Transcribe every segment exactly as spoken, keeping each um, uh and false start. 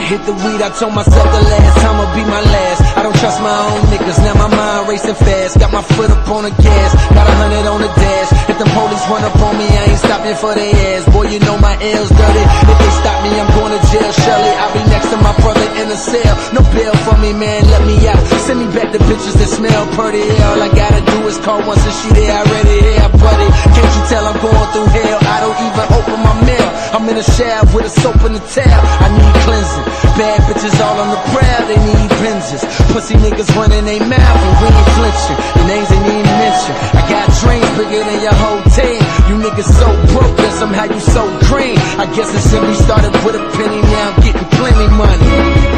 hit the weed, I told myself the last time will be my last. I don't trust my own niggas, now my mind racing fast. Got my foot up on the gas, got a hundred on the dash. If the police run up on me, I ain't stopping for their ass. Boy, you know my L's dirty. If they stop me, I'm going to jail. Shirley, I'll be next to my brother in a cell. No bail for me, man, let me out. Send me back the bitches that smell pretty. All I gotta do is call once and she there already. Yeah, buddy, can't you tell I'm going through hell? I don't even open my mail. I'm in a shower with a soap and a towel. I need cleansing. Bad bitches all on the prowl, they need Benzes. Pussy niggas running they mouth and we ain't flinching. The names they need mention. I got dreams bigger than your whole team. You niggas so broke that somehow you so green. I guess it simply started with a penny, now I'm getting plenty money.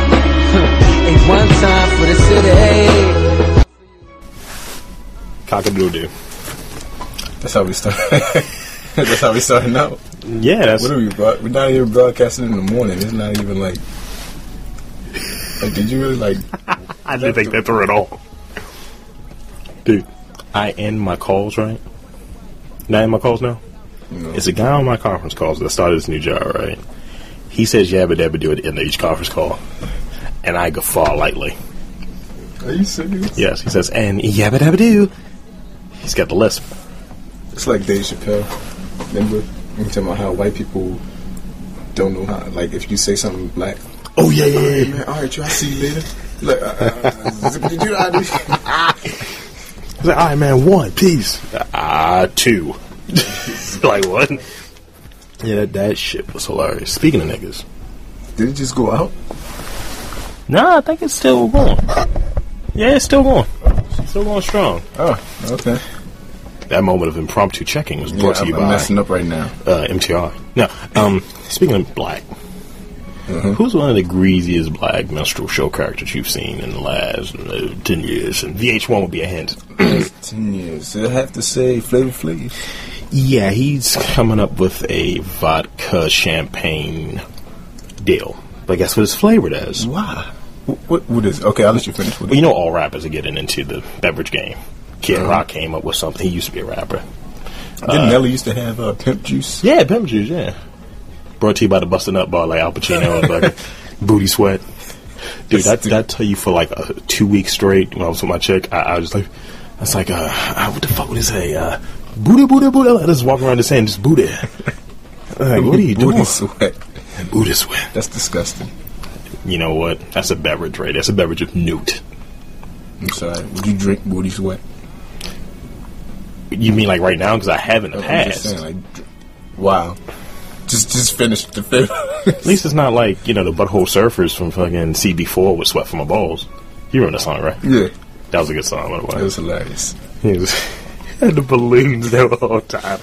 Ain't one time for the city. Cock-a-doodle. That's how we start. That's how we starting out. Yeah, that's... What are we, bro? We're not even broadcasting in the morning. It's not even like... Like, did you really, like... I didn't think that through at all. Dude, I end my calls, right? Not end my calls now? No. It's a guy on my conference calls that started this new job, right? He says yabba dabba do at the end of each conference call. And I guffaw lightly. Are you serious? Yes, he says, and yabba dabba do. He's got the lisp. It's like Dave Chappelle. Remember? I'm talking about how white people don't know how, like, if you say something black. Oh, yeah, yeah, yeah. All right, man, all right, I'll see you later. Like, uh, uh, did you not do He's like, all right, man, one, peace. Ah, uh, two. Like, what? Yeah, that, that shit was hilarious. Speaking of niggas. Did it just go out? Nah, I think it's still going. Yeah, it's still going. Still going strong. Oh, okay. That moment of impromptu checking was brought yeah, to you I'm by... I'm messing up right now. Uh, M T R. Now, um, speaking of black, mm-hmm. Who's one of the greasiest black minstrel show characters you've seen in the last uh, ten years? And V H one would be a hint. ten years. I have to say Flavor Flav. Yeah, he's coming up with a vodka champagne deal. But guess what it's flavored as? Why? What, what is it? Okay, I'll let you finish with well, it. you know all rappers are getting into the beverage game. Kid uh-huh. Rock came up with something. He used to be a rapper. Didn't uh, Nelly used to have uh, Pimp Juice? Yeah, Pimp Juice, yeah. Brought to you by the Bustin' Up Bar, like Al Pacino and like Booty Sweat. Dude, that that tell you for like a, two weeks straight when I was with my chick, I, I was like, I was like, uh, what the fuck would it say? Uh, booty, booty, booty. I just walk around the saying, just booty. Like, what are you doing? Booty Sweat. Booty Sweat. That's disgusting. You know what? That's a beverage, right? That's a beverage of newt. I'm sorry. Would you drink Booty Sweat? You mean like right now? Because I have in the I'm past. Just saying, like, wow. Just just finish the film. At least it's not like, you know, the Butthole Surfers from fucking C B four with Sweat from My Balls. You remember that song, right? Yeah. That was a good song, by the way. It was hilarious. He was, had the balloons there the whole time.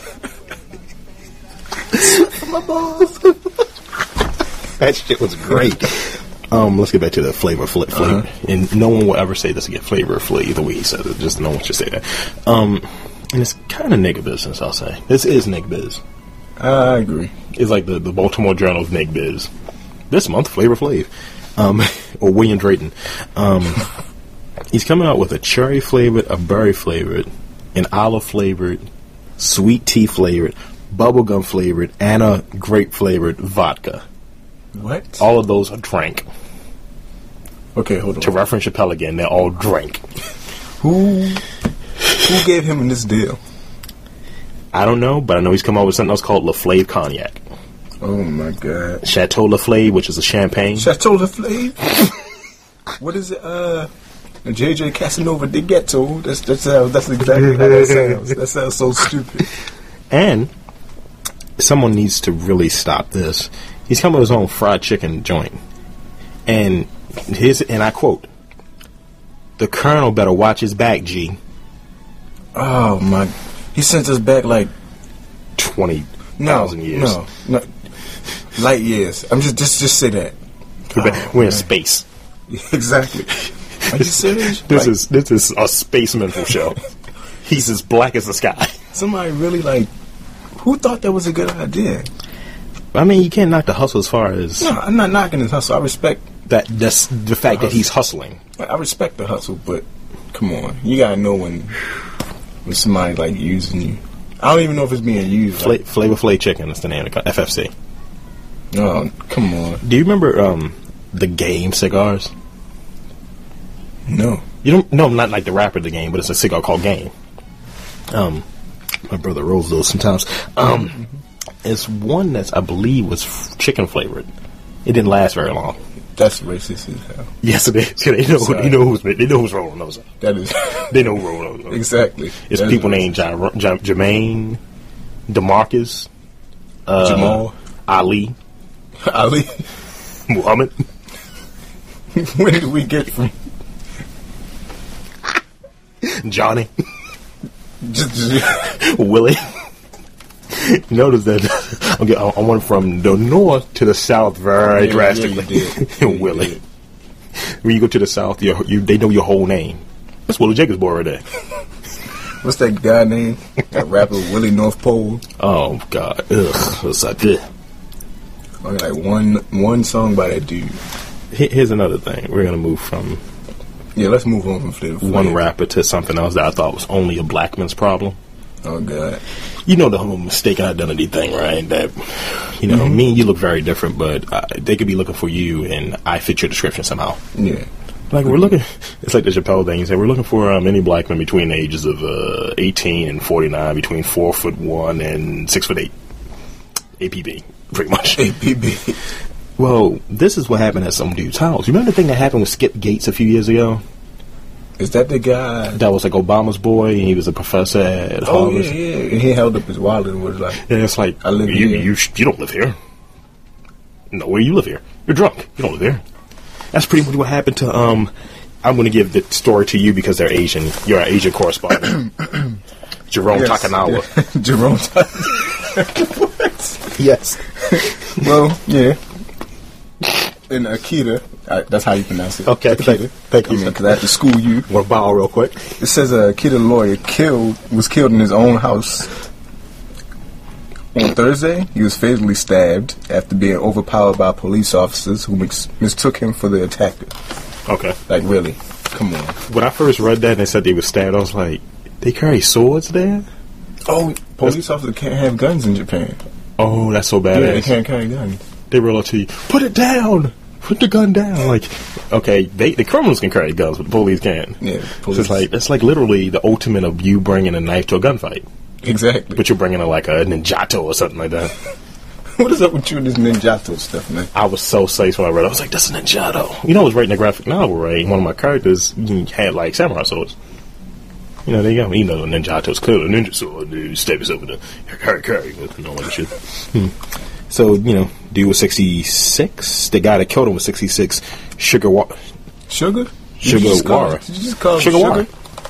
Sweat from My Balls. That shit was great. Um, let's get back to the flavor of flavor. Uh-huh. And no one will ever say this again, flavor of flavor, the way he says it. Just no one should say that. Um, and it's kind of nigga business, I'll say. This is nigga biz. I agree. It's like the, the Baltimore Journal's nigga biz. This month, Flavor Flav. Um, or William Drayton. Um, he's coming out with a cherry flavored, a berry flavored, an olive flavored, sweet tea flavored, bubblegum flavored, and a grape flavored vodka. What? All of those are drank. Okay, hold on. To reference Chappelle again, they're all drank. Who who gave him this deal? I don't know, but I know he's come out with something else called La Flav Cognac. Oh my god. Chateau La Flav, which is a champagne. Chateau La Flav? What is it? Uh, J J Casanova de Ghetto. That's that's how, that's exactly how that sounds. That sounds so stupid. And someone needs to really stop this. He's come with his own fried chicken joint, and his and I quote: "The Colonel better watch his back, G." Oh my! He sent us back like twenty thousand no, years. No, no, light years. I'm just just just say that. We're, oh, we're in space. Exactly. Are you serious? This like, is this is a space mental show. He's as black as the sky. Somebody really like who thought that was a good idea? I mean, you can't knock the hustle as far as... No, I'm not knocking his hustle. I respect... that. That's the fact the that he's hustling. I respect the hustle, but come on. You gotta know when when somebody, like, using you. I don't even know if it's being used. Fla- like, Flavor Flav Chicken is the name of the F F C. Oh, come on. Do you remember um, the Game cigars? No. You don't? No, not like the rapper The Game, but it's a cigar called Game. Um, my brother rolls those sometimes. Um, mm-hmm. It's one that's I believe was f- chicken flavored. It didn't last very long. That's racist as hell. Yes, it is. They know. Who, you know who's they know who's rolling those. That is. They know who's rolling those. Exactly. It's that people named John, John, Jermaine, DeMarcus, uh, Jamal, Ali, Ali, Muhammad. When did we get from Johnny? Just, just Willie. Notice that okay, I, I went from the north to the south very yeah, drastically. Yeah, you did. Yeah, Willie. you did. When you go to the south, you, you they know your whole name. That's Willie Jacobs boy right there. What's that guy name? That rapper Willie North Pole. Oh God, ugh, what's that? Good. Only like one one song by that dude. Here's another thing. We're gonna move from yeah. Let's move on from Flavor Flav. one rapper to something else that I thought was only a black man's problem. Oh God. You know the whole mistaken identity thing, right? That, you know, mm-hmm. me and you look very different, but uh, they could be looking for you, and I fit your description somehow. Yeah. Like, we're looking, it's like the Chappelle thing. He said, we're looking for um, any black men between the ages of uh, eighteen and forty-nine, between four foot one and six foot eight. A P B, pretty much. A P B. Well, this is what happened at some dude's house. You remember the thing that happened with Skip Gates a few years ago? Is that the guy that was like Obama's boy, and he was a professor at oh, Harvard? Yeah, yeah. And he held up his wallet and was like, "Yeah, it's like I live you, here. You, you don't live here. No, where you live here? You're drunk. You don't live here." That's pretty much what happened to. Um, I'm going to give the story to you because they're Asian. You're an Asian correspondent, Jerome yes, Takanawa. Yeah. Jerome. Takanawa. What? Yes. Well, yeah. In Akita, I, that's how you pronounce it. Okay, Akita. Thank you. Because I, mean, I had to school you. Want to bow real quick? It says a uh, Akita lawyer killed was killed in his own house on Thursday. He was fatally stabbed after being overpowered by police officers who mis- mistook him for the attacker. Okay. Like, really? Come on. When I first read that and they said they were stabbed, I was like, they carry swords there? Oh, police officers can't have guns in Japan. Oh, that's so bad. Yeah, they can't carry guns. They were like to you, put it down! Put the gun down! Like, okay, they, the criminals can carry guns, but the police can't. Yeah, police. So it's like, it's like literally the ultimate of you bringing a knife to a gunfight. Exactly. But you're bringing a, like a ninjato or something like that. What is up with you and this ninjato stuff, man? I was so psyched when I read it. I was like, that's a ninjato. You know, I was writing a graphic novel, right? One of my characters had, like, samurai swords. You know, they got me. You know, ninjato's clearly a ninja sword. Dude, stab yourself with a carry, carry, and all that shit. Hmm. So, you know, dude was sixty-six. The guy that killed him was sixty-six. Sugar Wa- Sugar? Sugar Wara. Did you just call him Sugar Sugar?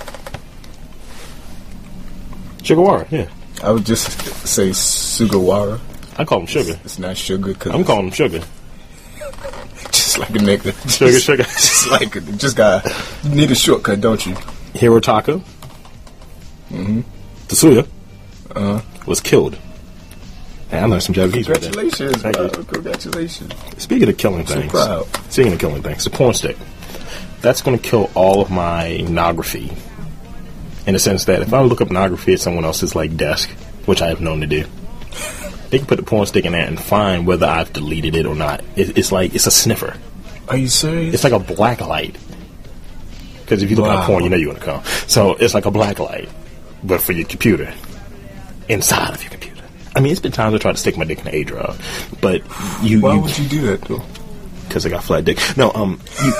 Sugar Wara, yeah. I would just say Sugawara. I call him Sugar. It's, it's not Sugar. Cause I'm calling him Sugar. Just like a nigga. Sugar, just, sugar. Just like a, just got you need a shortcut, don't you? Hirotaka mm-hmm. Tatsuya uh-huh. was killed. Hey, I learned some Japanese. Congratulations, right bro. Congratulations. Speaking of killing so things. Proud. Speaking of killing things, the porn stick. That's going to kill all of my pornography. In the sense that if I look up pornography at someone else's like desk, which I have known to do, they can put the porn stick in there and find whether I've deleted it or not. It, it's like, it's a sniffer. Are you serious? It's like a black light. Because if you look wow. at porn, you know you're going to come. So it's like a black light, but for your computer. Inside of your computer. I mean, it's been times I tried to stick my dick in the A drive, but you. Why you, would you do that though? Because I got flat dick. No, um, you,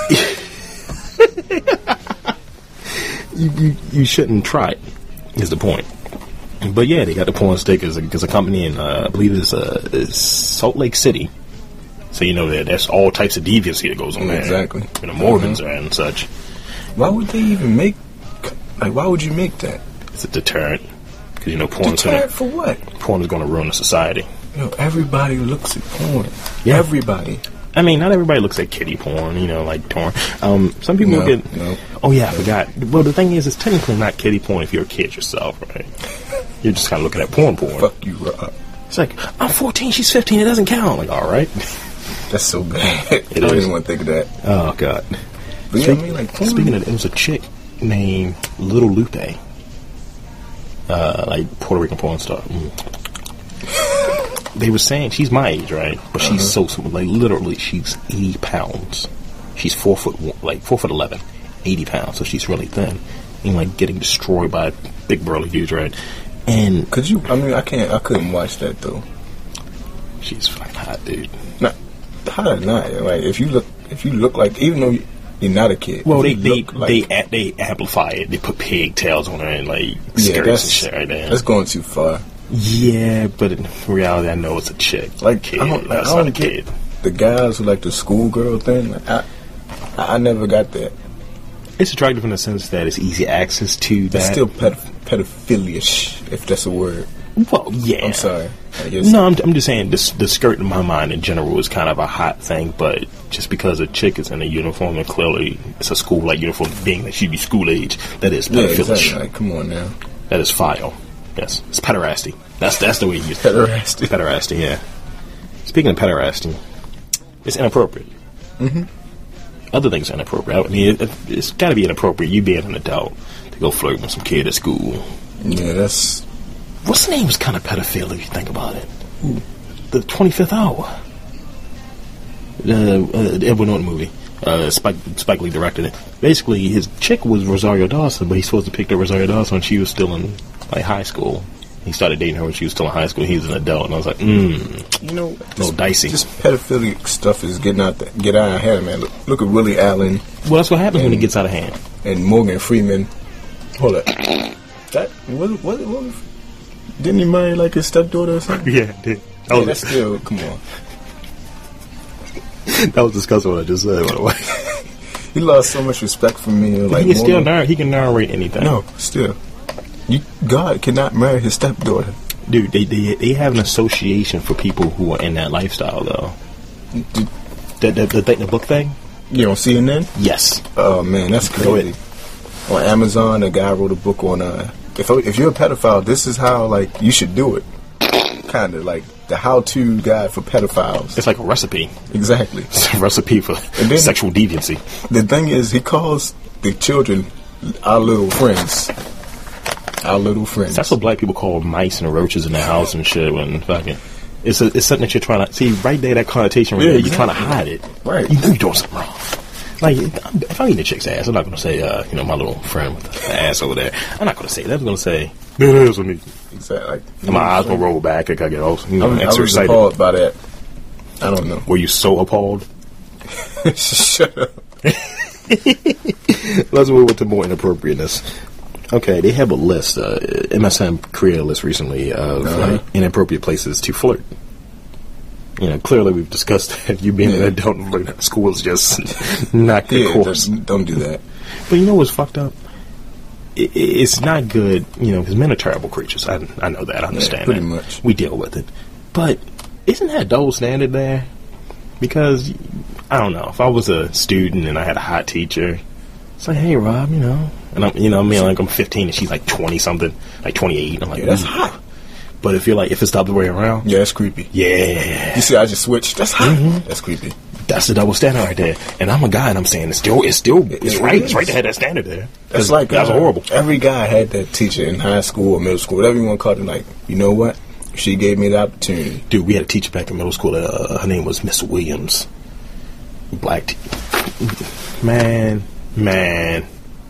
you, you, you shouldn't try it. Is the point? But yeah, they got the porn stick as a, as a company in, uh, I believe it's, uh, it's Salt Lake City. So you know that there's all types of deviancy that goes on yeah, there. Exactly. And the Mormons are and such. Why would they even make? Like, why would you make that? It's a deterrent. Because, you know, porn is Deterrent for what? Porn is going to ruin the society. You know, everybody looks at porn. Yeah. Everybody. I mean, not everybody looks at kiddie porn, you know, like porn. Um, some people no, get... No. Oh, yeah, I forgot. Well, the thing is, it's technically not kiddie porn if you're a kid yourself, right? You're just kind of looking at porn porn. Fuck you, Rob. It's like, I'm fourteen, she's fifteen, it doesn't count. Like, all right. That's so bad. It I don't is. even want to think of that. Oh, God. But Speak, yeah, I mean, like, porn. Speaking of it, it was a chick named Little Lupe. Uh, like Puerto Rican porn star. Mm. they were saying she's my age, right? But Uh-huh. she's so small. Like, literally, she's eighty pounds. She's four foot, one- like, four foot eleven, eighty pounds. So she's really thin. And, like, getting destroyed by big burly dudes, right? And Could you? I mean, I can't. I couldn't watch that though. she's fucking hot, dude. Not how did not like if you look if you look like even though you're not a kid. Well, they if you they look like, they a- they amplify it. They put pigtails on her and like yeah, skirts that's and shit right there. that's going too far. Yeah, but in reality, I know it's a chick. Like kid. I don't, like, That's I not don't a get kid. the guys who like the schoolgirl thing. Like, I I never got that. It's attractive in the sense that it's easy access to that. It's still pedoph- pedophilia-ish, if that's a word. Well, yeah. I'm sorry. I guess. No, I'm, I'm just saying this, the skirt in my mind in general is kind of a hot thing, but just because a chick is in a uniform and clearly it's a school-like uniform, being that she'd be school age, that is Yeah, pedophilish. exactly. Like, come on now. That is foul. Yes, it's pederasty. That's that's the way you use Pederasty. Pederasty, yeah. Speaking of pederasty, it's inappropriate. Mm-hmm. Other things are inappropriate. I mean, it, it's got to be inappropriate. You being an adult to go flirt with some kid at school. Yeah, that's What's the name was kind of pedophile if you think about it. The twenty-fifth Hour. Uh, uh, Edward Norton movie. Uh, Spike, Spike Lee directed it. Basically, his chick was Rosario Dawson, but he's supposed to pick up Rosario Dawson when she was still in like high school. He started dating her when she was still in high school. He was an adult, and I was like, mmm, you know, a little dicey. This pedophilic stuff is getting out, the, get out of hand, man. Look, look at Willie Allen Well, that's what happens when it And- gets out of hand. and Morgan Freeman. Hold up, that what what what? Didn't he marry like his stepdaughter or something? Yeah, dude. That, Yeah, was, that's still come on. that was disgusting what I just said, by the way. He lost so much respect from me. Like he can still Morgan- narrate. He can narrate anything. No, still, you God cannot marry his stepdaughter. Dude, they, they they have an association for people who are in that lifestyle, though. Did, The the, the, thing, the book thing? you don't see it then? Yes. Oh man, that's Go crazy. On Amazon, a guy wrote a book on uh, if if you're a pedophile, this is how like you should do it. Kind of like the how-to guide for pedophiles. It's like a recipe. Exactly. It's a recipe for And then- sexual deviancy. The thing is, he calls the children our little friends. Our little friends. That's what black people call mice and roaches in their house and shit. When fucking, it's a, it's something that you're trying to see right there. That connotation, right Yeah, there, you're trying to exactly. hide it. Right. You know you're doing something wrong. Like if I eat a chick's ass, I'm not gonna say, uh, you know, my little friend with the ass over there. I'm not gonna say that. I'm gonna say, there it is with me. exactly. Like, And my eyes will roll back. I gotta get all, you I know, was, I extra was excited. appalled by that. I don't know. Were you so appalled? Shut up. Let's move to more inappropriateness. Okay, they have a list. Uh, M S M created a list recently of Uh-huh. like, inappropriate places to flirt. You know, clearly we've discussed that you being Yeah. an adult and flirting at school is just not good Yeah, course. just don't do that. But you know what's fucked up? It, it's not good, you know, because men are terrible creatures. I, I know that. I understand pretty that. much. We deal with it. But isn't that a double standard there? Because, I don't know, if I was a student and I had a hot teacher, it's like, hey, Rob, you know, and I'm, you know, I mean, like I'm fifteen and she's like twenty-something, like twenty-eight. I'm like, Yeah, that's ooh. hot. But if you're like, if it's the other way around, Yeah, that's creepy. yeah, You see, I just switched. That's hot. Mm-hmm. That's creepy. that's the double standard right there. And I'm a guy and I'm saying it's still, it's still, it's It right. It's is. right to have that standard there. That's 'Cause like that's uh, horrible. Every guy had that teacher in high school or middle school, whatever you want to call it. Like, you know what? She gave me the opportunity. Dude, we had a teacher back in middle school. Uh, her name was Miss Williams. Black. Te- man, man.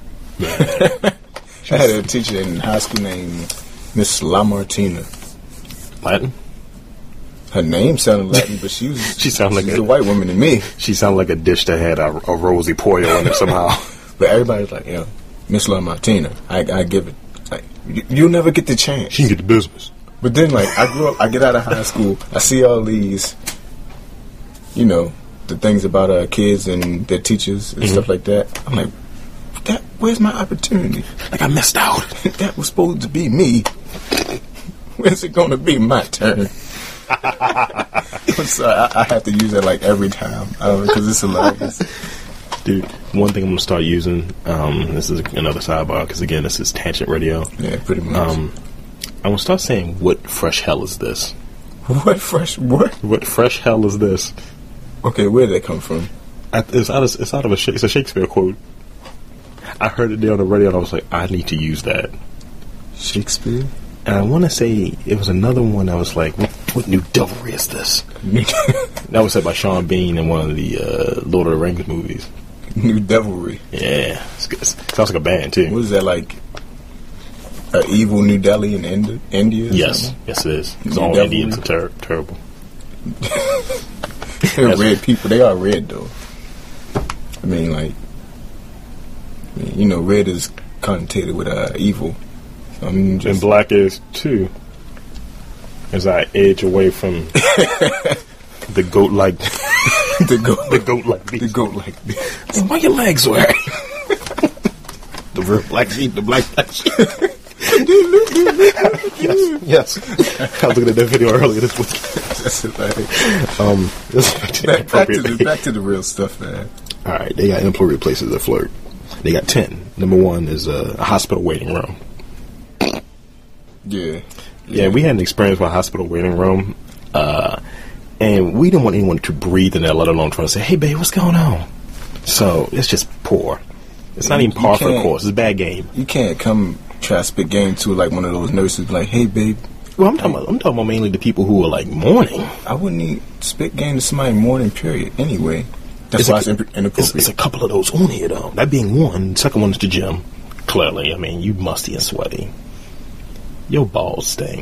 I had a teacher in high school named Miss Lamartina. Latin. Her name sounded Latin, but she was She sounded like she's a- a white woman to me. She sounded like a dish that had a, a rosy pollo in it somehow. But everybody's like, yo, Miss Lamartina. I, I give it. Like, you, you'll never get the chance. She can get the business. But then, like, I grew up, I get out of high school, I see all these, you know, the things about uh, kids and their teachers and stuff like that. I'm like, that, where's my opportunity? Like I missed out. That was supposed to be me. When's it going to be my turn? I'm sorry, I, I have to use it like every time because it's hilarious. Dude, one thing I'm going to start using, um, this is another sidebar because, again, this is Tangent Radio. Yeah, pretty much. Um, I'm going to start saying, what fresh hell is this? What fresh, what? What fresh hell is this? Okay, where did that come from? I, it's, out of, it's out of a Sha- it's a Shakespeare quote. I heard it there on the radio and I was like, I need to use that. Shakespeare? And I want to say it was another one that was like, what What new devilry is this? That was said by Sean Bean in one of the uh, Lord of the Rings movies. New devilry. Yeah, it's good. It sounds like a band too. What is that like? An evil New Delhi in Indi- India? Yes, something? yes it is. It's New all devilry? Indians are ter- terrible. They're red people. They are red though. I mean, like, I mean, you know, red is connotated with uh, evil. So I'm just And black is too. As I edge away from the goat like the goat, the goat like the goat like this. Why your legs were? The real black sheep, the black black sheep. yes, yes. I was looking at that video earlier this week. That's hilarious. Um, back, back, to the, back to the real stuff, man. All right, they got inappropriate places to flirt. They got ten. Number one is uh, a hospital waiting room. Yeah. Yeah, we had an experience with a hospital waiting room, uh, and we didn't want anyone to breathe in there, let alone trying to say, "Hey, babe, what's going on?" So it's just poor. It's not even par for the course. It's a bad game. You can't come try to spit game to like one of those nurses, like, "Hey, babe." Well, I'm talking about, I'm talking about mainly the people who are like mourning. I wouldn't need spit game to somebody mourning. Period. Anyway, that's It's why a- it's imp- inappropriate. It's, it's a couple of those on here, though. That being one. Second one is the gym. Clearly, I mean, you musty and sweaty. Your balls stink.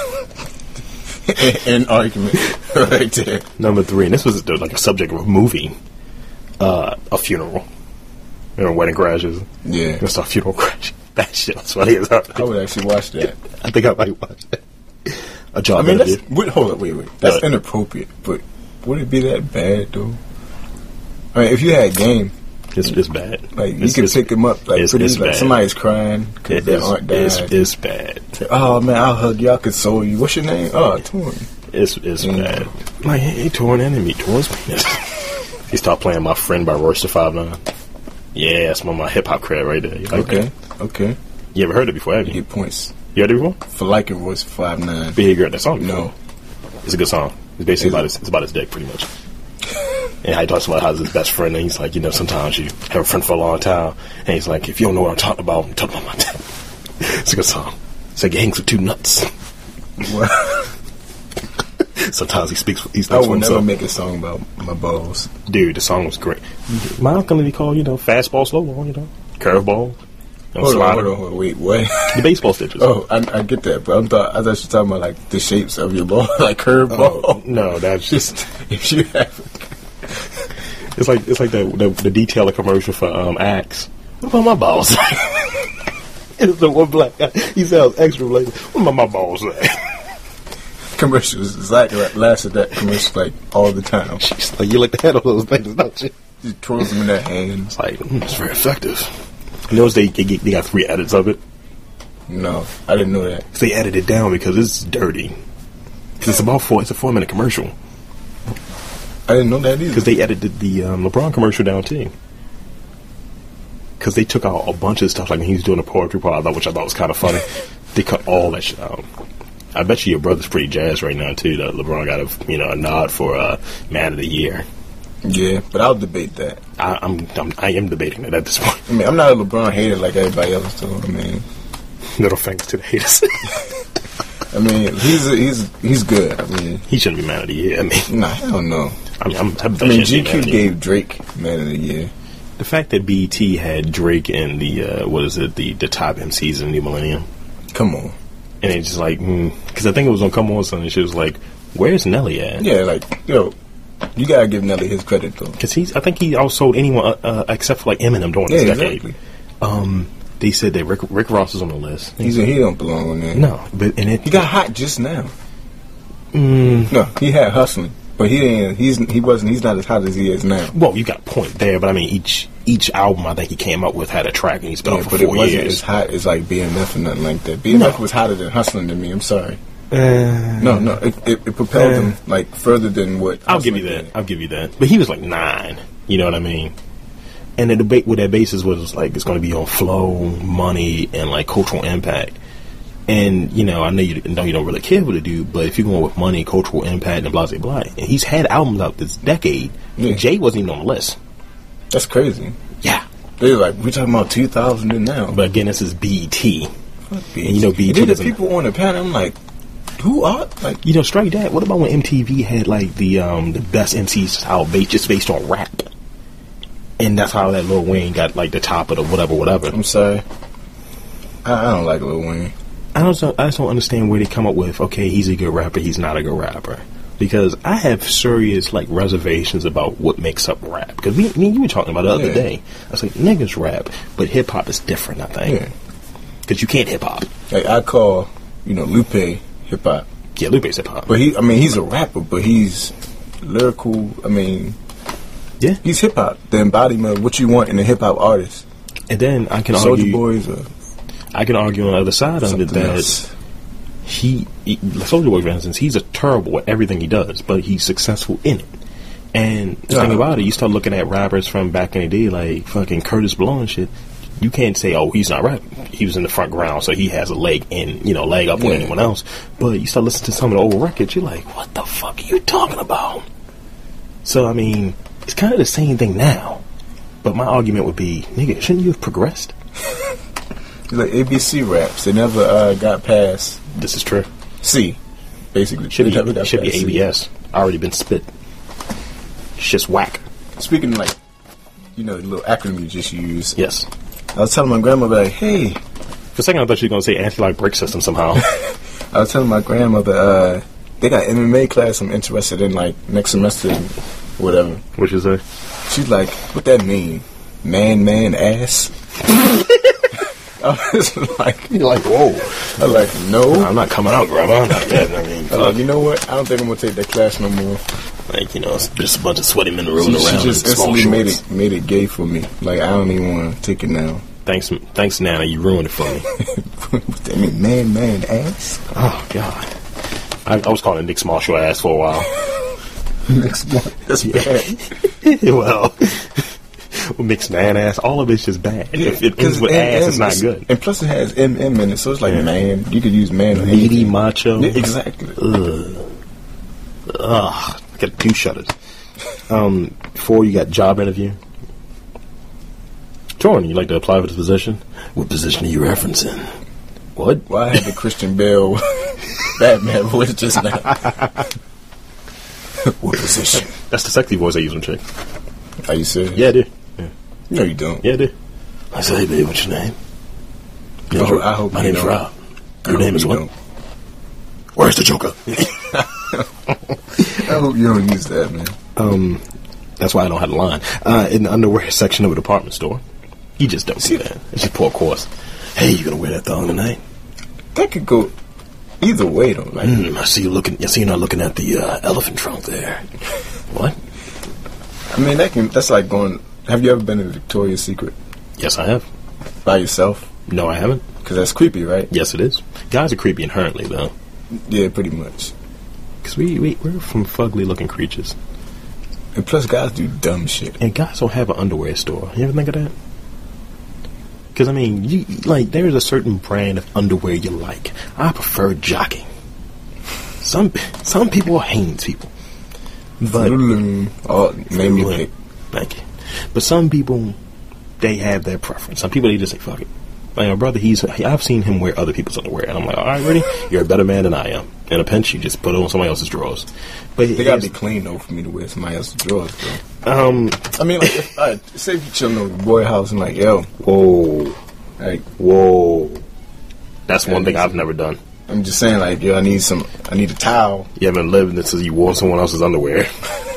An argument right there. Number three, and this was like a subject of a movie, uh, a funeral. You know, wedding crashes. Yeah, It's a funeral crash. That shit was funny as hell. I would actually watch that. I think I might watch that. A job I mean, that's interview. wait, hold up, wait, wait. That's What? inappropriate, but would it be that bad though? I mean, if you had game, It's, it's bad. like you it's, could it's, pick them up, like it's- pretty, it's like bad. somebody's crying because it their is, aunt died. it's, it's bad. Say, oh man, I'll hug you. I'll console you. What's your name? Oh, Torn. It's it's Mm. bad. Like, hey, torn enemy, torn's penis. He stopped playing My Friend by Royce the Five Nine. Yeah, that's my, my hip hop cred right there. You like Okay, that? okay. You ever heard it before, have You you? get points You heard it before? for liking Royce five nine. Big heard that song before. No, It's a good song. It's basically Is about it? his, it's about his dick, pretty much. And he talks about how he's his best friend, and he's like, you know, sometimes you have a friend for a long time, and he's like, if you don't know what I'm talking about, I'm talking about my dick. It's a good song. It's like he hangs with two nuts. What? Sometimes he speaks. He I speaks for would never himself. make a song about my balls. Dude, the song was great. Mine can be called, you know, fastball, slow ball, you know, curveball, you know, Hold on, slider. hold on, hold on, wait, what? The baseball stitches. Oh, I, I get that, but I thought I thought you were talking about like the shapes of your ball, like curveball. Oh, no, that's just. Just if you have, It's like it's like the the, the detailer commercial for um Axe. What about my balls? It's the one black guy. He sounds extra related. What about my balls? commercials, Zach lasted that commercial like all the time. She's like, you like to handle those things, don't you? He twirls them in their hands. It's like mm, it's very effective. You notice they, they they got three edits of it. No, I didn't know that. So they edited it down because it's dirty. Because it's about four. It's a four minute commercial. I didn't know that either. Because they edited the um, LeBron commercial down too. Because they took out a bunch of stuff, like when he was doing the poetry part, which I thought was kind of funny. They cut all that shit out. I bet you your brother's pretty jazzed right now too. That LeBron got a you know a nod for uh, Man of the Year. Yeah, but I'll debate that. I, I'm, I'm I am debating it at this point. I mean, I'm not a LeBron hater like everybody else, though. I mean, Little thanks to the haters. I mean, he's a, he's he's good. I mean, He shouldn't be Man of the Year. I mean, nah, hell no. I mean, I'm, I'm, I mean, G Q gave Drake Man of the Year. the fact that B E T had Drake in the uh, what is it the the top M Cs in the New Millennium, Come on. and it's just like because I think it was on Come On Son, and she was like, "Where's Nelly at?" Yeah, like yo, you gotta give Nelly his credit though. Because he's I think he outsold anyone uh, uh, except for like Eminem during this Yeah, decade. exactly. Um, they said that Rick Rick Ross is on the list. He's a, he don't belong on there. No, but and it He got hot just now. Mm, No, he had hustling, but he didn't. He's he wasn't. He's not as hot as he is now. well, you got a point there, but I mean each each album I think he came up with had a track, and he's been Yeah, on for but it four wasn't years. as hot as like B M F or nothing like that. B M F No. was hotter than hustling to me. I'm sorry. Uh, No, no, it, it, it propelled Uh, him like further than what. I'll give you Hustling that. did. I'll give you that. But he was like nine. You know what I mean? And the debate with that basis was like it's going to be on flow, money, and like cultural impact. And you know, I know you know you don't really care for the dude, but if you're going with money, cultural impact, and blah blah blah, and he's had albums out this decade. Yeah. Jay wasn't even on the list. That's crazy. Yeah, They're like, we're talking about two thousand and now. but again, this is B E T. Fuck and you know B E T And then the doesn't- people on the panel, I'm like, who are like You know, straight that. What about when M T V had like the um the best M Cs how based just based on rap, and that's how that Lil Wayne got like the top of the whatever whatever. I'm sorry, I, I don't like Lil Wayne. I don't. I just don't understand where they come up with. Okay, he's a good rapper. He's not a good rapper. Because I have serious like reservations about what makes up rap. Because me, me and you were talking about it the other Yeah. day. I was like, niggas rap, but hip hop is different. I think Yeah. because you can't hip hop. Like I call, you know, Lupe hip hop, Yeah, Lupe's hip hop. but he, I mean, he's a rapper, but he's lyrical. I mean, Yeah, he's hip hop, the embodiment of what you want in a hip hop artist. and then I can Soulja argue. Boys or I can argue on the other side of it something that else. he, he Soulja Boy, for instance, he's a terrible at everything he does, but he's successful in it. And the thing Uh-huh. about it, you start looking at rappers from back in the day, like fucking Curtis Blow and shit. You can't say, oh, he's not rapping. He was in the front ground, so he has a leg in, you know, leg up on Yeah. anyone else. But you start listening to some of the old records, you're like, what the fuck are you talking about? So I mean, it's kind of the same thing now. But my argument would be, nigga, shouldn't you have progressed? Like A B C raps, they never uh, got past This is true. C. Basically, Should They be never got should be past A B S. Already been spit. It's just whack. C. Speaking of like, you know, the little acronym you just used. Yes. I was telling my grandmother, like, hey, For a second, I thought you were going to say anti-lock brake system somehow. I was telling my grandmother, uh, they got M M A class I'm interested in, like, next semester, or whatever. What you say? She's like, what that mean? Man, man, ass? I was like, You're like, whoa. I was like, no. I'm not coming out, Grandma. Not yet. I mean, I was like, you know what? I don't think I'm gonna take that class no more. like, you know, it's just a bunch of sweaty men rolling She, she around just in small instantly shorts. made it made it gay for me. Like, I don't even want to take it now. Thanks, thanks, Nana. You ruined it for me. What that mean? Man, man, ass? Oh, God. I, I was calling Nick Small short ass for a while. Next one. That's bad. well, mixed man ass. All of it's just bad. If it ends with M- ass, M it's not is- good. And plus, it has M M in it, so it's like Yeah. man. You could use man or Meaty, anything. macho. Yeah, exactly. Ugh. Ugh. I got two shutters. Um, four, you got job interview. Jordan, you like to apply for this position? What position are you referencing? What? Well, I had the Christian Bale Batman voice just now. What position? That's the sexy voice I use on chick. Are you serious? Yeah, I do. Yeah, No, you don't. yeah I do. I say, hey, babe, what's your name? I hope- I hope My you name's don't. Rob. I Your hope name is you what? don't. Where's the Joker? I hope you don't use that, man. um, that's why I don't have the line. Uh, in the underwear section of a department store, you just don't See- do that. It's just poor course. Hey, you gonna wear that thong tonight? That could go either way, though. Like, Hmm, I see you looking. I see you're not looking at the uh, elephant trunk there. What? I mean, that can. That's like going. Have you ever been to Victoria's Secret Yes, I have. by yourself? No, I haven't. Because that's creepy, right? Yes, it is. Guys are creepy inherently, though, Yeah, pretty much. because we, we we're from fugly looking creatures, And plus, guys do dumb shit. and guys don't have an underwear store. You ever think of that? Because I mean, you like there's a certain brand of underwear you like. I prefer jogging. Some some people are Hanes people, but Oh, name your pick. thank you. But some people, they have their preference. Some people they just say fuck it. Like my brother, he's I've seen him wear other people's underwear, and I'm like, all right, ready? You're a better man than I am. In a pinch, you just put it on somebody else's drawers. But They gotta here's- be clean though for me to wear somebody else's drawers, bro. um, I mean, like, if I say if you chilling over the boy house and like, yo, whoa, like, whoa. That's one Yeah, thing it's- I've never done. I'm just saying, like, yo, I need some, I need a towel. You haven't lived until you wore someone else's underwear.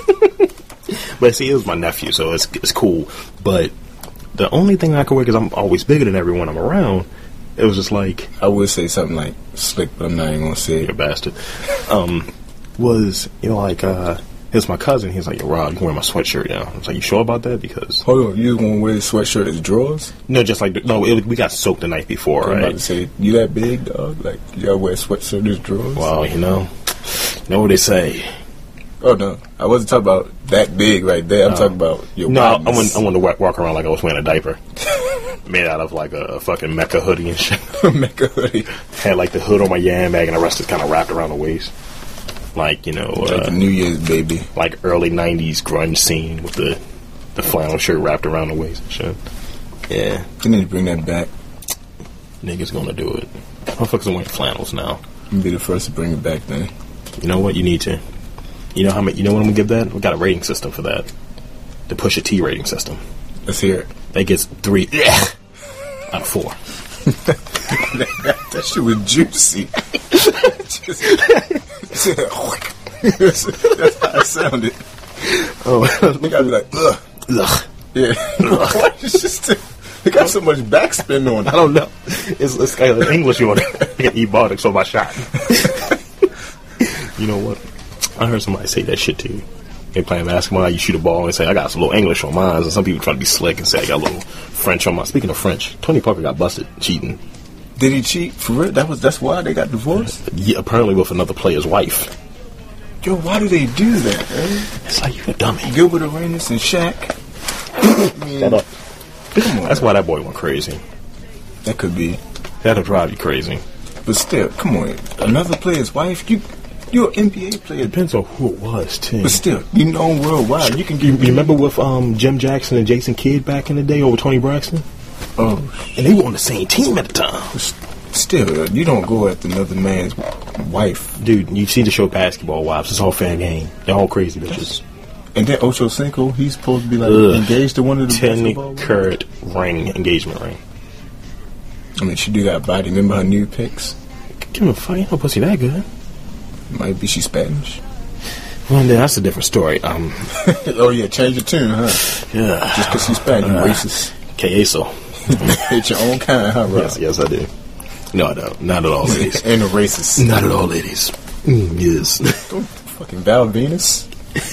But see, it was my nephew, so it's it's cool. But the only thing I could wear, because I'm always bigger than everyone I'm around, it was just like, I would say something like slick, but I'm not even gonna say you're a it. bastard. Um, was, you know, like, uh, it was my cousin. He was like, yo, Rob, you can wear my sweatshirt now. I was like, you sure about that? Because, Hold on, you just gonna wear the sweatshirt as drawers? no, just like, no, it, we got soaked the night before, I'm about to right? say, you that big, dog? Like, you gotta wear a sweatshirt as drawers? Well, you know, you know what they say. Oh no, I wasn't talking about that big right there. I'm No. talking about your No, I wideness. want, I want to walk, walk around like I was wearing a diaper. Made out of like a, a fucking Mecca hoodie and shit. Make a hoodie. Had like the hood on my yam bag and the rest is kind of wrapped around the waist. Like, you know, Like uh, the New Year's baby. like early nineties grunge scene with the the flannel shirt wrapped around the waist and shit. Yeah, You need to bring that back. niggas gonna do it. Motherfuckers are wearing flannels now. You be the first to bring it back, then. You know what? You need to. You know how many? You know what I'm gonna give that? We got a rating system for that. The Pusha T rating system. Let's hear it. That gets three out of four. that, that shit was juicy. Just, that's how it sounded. Oh, you gotta be like, ugh. Ugh. Yeah. Why it's just it got so much backspin on it. I don't know. It's, it's kind of English on it. I get e-bardic, so my shot. You know what? I heard somebody say that shit too. They playing basketball, you shoot a ball and say, I got some little English on mine. And some people try to be slick and say, I got a little French on mine. Speaking of French, Tony Parker got busted cheating. Did he cheat? For real? That was, that's why they got divorced? Yeah, apparently with another player's wife. Yo, why do they do that, man? It's like, you a dummy. Gilbert Arenas and Shaq. Shut up. Come on, that's why that boy went crazy. That could be. That'll drive you crazy. But still, come on. Another player's wife? You... You're an N B A player. Depends on who it was, too. But still, you know worldwide. You can you, you remember with um, Jim Jackson and Jason Kidd back in the day over Tony Braxton? Oh. And they were on the same team at the time. Still, you don't go after another man's wife. Dude, you see the show Basketball Wives. It's all fair game. They're all crazy bitches. And then Ocho Cinco, he's supposed to be like Ugh. engaged to one of the ten basketball carat ring, engagement ring. I mean, she do got body. Remember her new pics? Give me a fight. Ain't no pussy that good. Might be she Spanish. Well, then that's a different story. Um, oh yeah, change your tune, huh? Yeah. Just because she's Spanish, uh, racist. Queso. It's your own kind, huh, Rob? Yes, yes, I do. No, I don't. Not at all, ladies. Ain't no racist. Not at all, ladies. Mm, yes. Don't fucking Val Venus.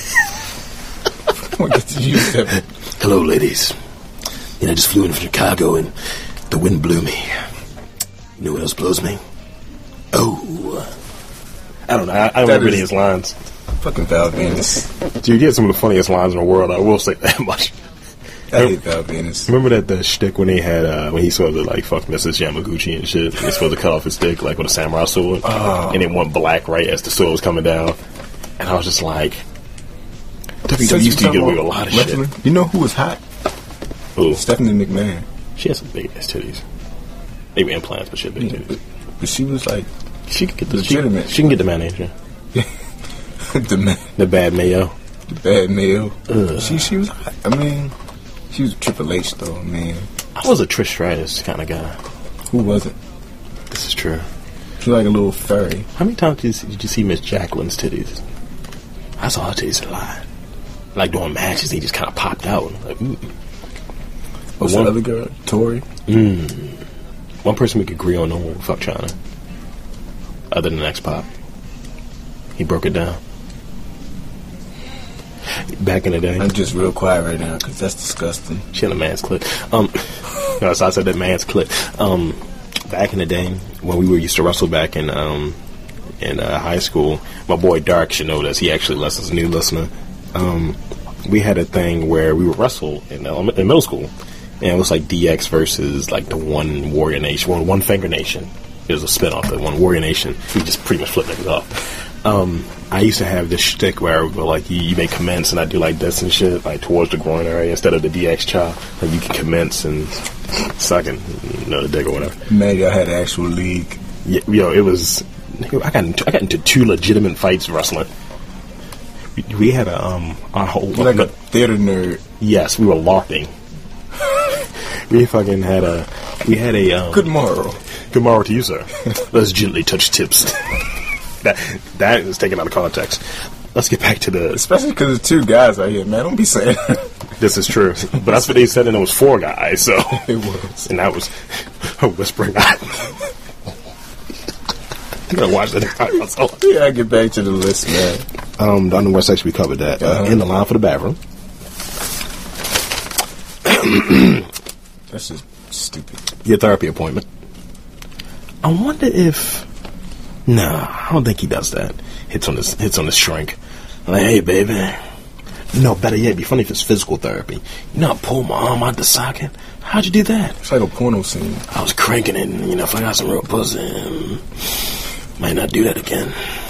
I want to get to use that. Hello, ladies. You know, I just flew in from Chicago and the wind blew me. You know what else blows me? Oh. I don't know. I, I don't remember any of his lines. Fucking Val Venus. Dude, you get some of the funniest lines in the world. I will say that much. I hate Val Venus. Remember that the shtick when they had uh, when he sort of like fuck Missus Yamaguchi and shit. He's supposed to cut off his dick like with a samurai sword, oh. and it went black right as the sword was coming down. And I was just like, W W E used to get away with a lot of wrestling. shit. You know who was hot? Who? Stephanie McMahon. She has some big ass titties. They were implants, but she had big Yeah, titties. but, but she was like She could get the legitimate. She, she can get the manager. the man, The bad mayo. the bad male. Ugh. She she was hot. I mean, she was Triple H though. Man, I was a Trish Stratus kind of guy. who wasn't? This is true. She like a little furry. How many times did you see, did you see Miss Jacqueline's titties? I saw her titties a lot. Like during matches, they just kind of popped out. Like, mm. What's one, the other girl? Tori. Mm, one person we could agree on, no one fuck China. Other than X-Pop. He broke it down. Back in the day. I'm just real quiet right now because that's disgusting. She had a man's clit. Um, no, so I said that man's clit. Um, back in the day, when we were used to wrestle back in um, in uh, high school, my boy Dark should know this. He actually listens, a new listener. Um, we had a thing where we would wrestle in, uh, in middle school, and it was like D X versus like the One Warrior Nation, one, one Finger Nation. It was a spinoff of One Warrior Nation. We just pretty much flipped it off. Um, I used to have this shtick where, like, you, you may commence and I do like this and shit, like towards the groin area instead of the D X chop. Like, you can commence and suck and, you know, the dick or whatever. Man, y'all had an actual league. Yeah, yo, it was. I got into, I got into two legitimate fights wrestling. We, we had a um our whole You're like a theater nerd. yes, we were LARPing. we fucking had a we had a um, Good morrow. Good morrow to you, sir. Let's gently touch tips. that that is taken out of context. Let's get back to the. Especially because there's two guys out here, man. Don't be saying that. This is true, but that's what they said, and it was four guys. So It was. and that was a whispering. I'm gonna watch that entire episode. Yeah, I get back to the list, man. Um, down in the West section, we covered that. Uh, Uh-huh. in the line for the bathroom. That's just stupid. Your therapy appointment. I wonder if. Nah, I don't think he does that. Hits on this. Hits on this shrink. Like, hey, baby. No, better yet, it'd be funny if it's physical therapy. You know, I pulled my arm out the socket. How'd you do that? It's like a porno scene. I was cranking it, and, you know, if I got some real pussy, might not do that again.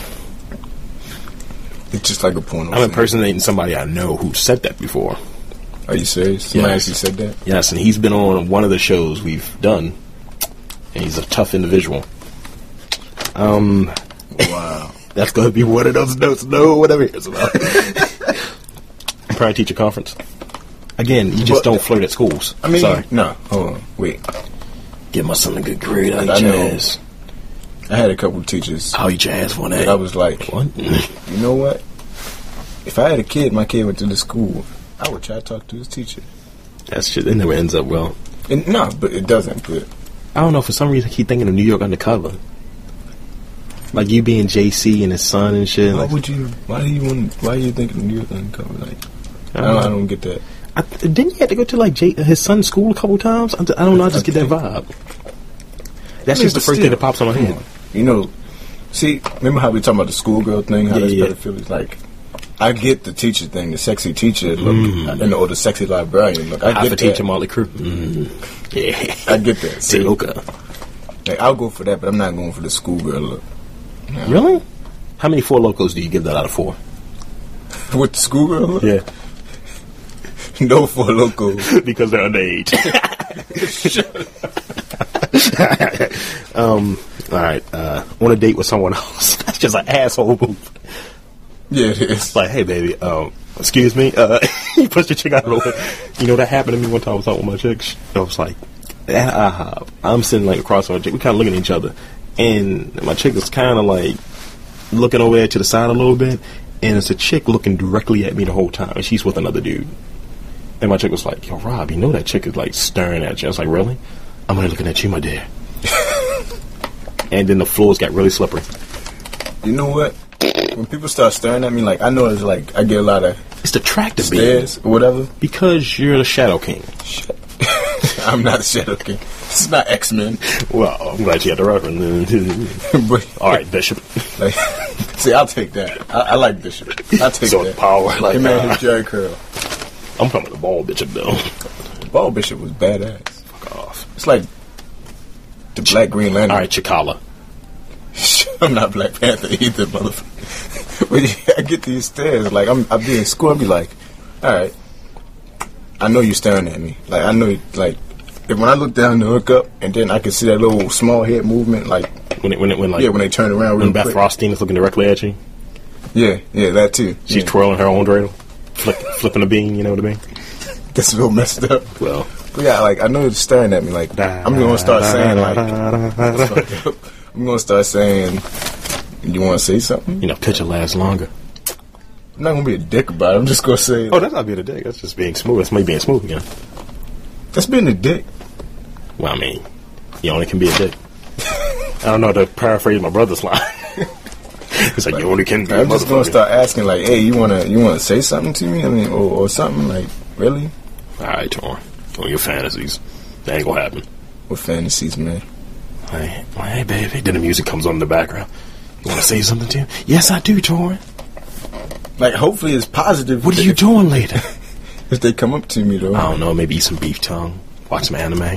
It's just like a porno I'm scene. impersonating somebody I know who said that before. Are you serious? Somebody Yes. actually said that? Yes, and he's been on one of the shows we've done, and he's a tough individual. Um, Wow. that's going to be one of those notes. No, whatever it's about. Parent teacher conference. Again, you just But- don't flirt at schools. I mean, sorry. no. Hold on. Wait. Give my son a good grade. I I eat your know. ass. I had a couple of teachers. I'll eat your ass one day. And I was like, What? you know what? If I had a kid, my kid went to the school, I would try to talk to his teacher. That shit, it never ends up well. And no, but it doesn't. But I don't know. For some reason, I keep thinking of New York Undercover. Like you being J C and his son and shit. why Like, would you? Why do you want? Why are you thinking New York Undercover? Like, I don't, I don't get that. I, didn't you have to go to like J, his son's school a couple times? I, I don't know. I just get that vibe. That's I mean, just the but first thing still, that pops on my come head. on. You know, see, remember how we talking about the schoolgirl thing? How Yeah, that's yeah. pedophilia? Like, I get the teacher thing, the sexy teacher look, Mm. and or the sexy librarian look. I Alpha get teacher that. Motley Crue. Mm. Yeah. I get that. See, Tioka. like, I'll go for that, but I'm not going for the schoolgirl look. Really? How many Four Locos do you give that out of four? With the schoolgirl look? Yeah. No for local. Because they're underage. um. All right. Uh, on a date with someone else. That's just an asshole move. Yeah, it is. It's like, hey, baby. Um. Excuse me. Uh. You pushed your chick out of the way. You know that happened to me one time. I was talking with my chick. I was like, ah, I'm sitting like across from my chick. We kind of looking at each other, and my chick was kind of like looking over there to the side a little bit, and it's a chick looking directly at me the whole time, and she's with another dude. And my chick was like, yo, Rob, you know that chick is like staring at you. I was like, really? I'm only looking at you, my dear. And then the floors got really slippery. You know what? When people start staring at me, like, I know it's like, I get a lot of It's the tractor beam. stares or whatever. Because you're the Shadow King. I'm not a Shadow King. It's not X-Men. Well, I'm glad you had the reference. But, All right, Bishop. like, see, I'll take that. I, I like Bishop. I'll take So that. power. Like, Hey, man, uh, his Jerry Curl. I'm coming to ball Bishop, though. Ball Bishop was badass. Fuck off. It's like the Black Green Lantern. All right, Chikala. I'm not Black Panther either, motherfucker. But yeah, I get these stares. Like, I'm, I'll be in school, I'll be like, all right, I know you're staring at me. Like, I know, you- like, if when I look down to look up, and then I can see that little small head movement, like, When it, when it, when like, yeah, when they turn around real when Beth quick. Rothstein is looking directly at you, Yeah, yeah, that too. she's yeah. twirling her own dreidel, flick, flipping a bean. You know what I mean? That's a little messed up. Well, But yeah, like, I know you're staring at me. Like, I'm gonna start saying, like, I'm gonna start saying, you want to say something? you know, picture lasts longer. I'm not gonna be a dick about it. I'm just gonna say, Oh, that's not being a dick. That's just being smooth. That's me being smooth again. that's being a dick. Well, I mean, you only can be a dick. I don't know to paraphrase my brother's line. It's like, you only can be a I'm just gonna motherfucker. start asking, like, hey, you wanna you wanna say something to me? I mean, or, or something like, really? All right, Torn. On your fantasies. That ain't gonna happen. What fantasies, man? Hey, well, hey, baby. Then the music comes on in the background. You want to say something to him? Yes, I do, Torn. Like, hopefully it's positive. What are you if, doing later? if they come up to me though? I don't know. Maybe eat some beef tongue. Watch some anime.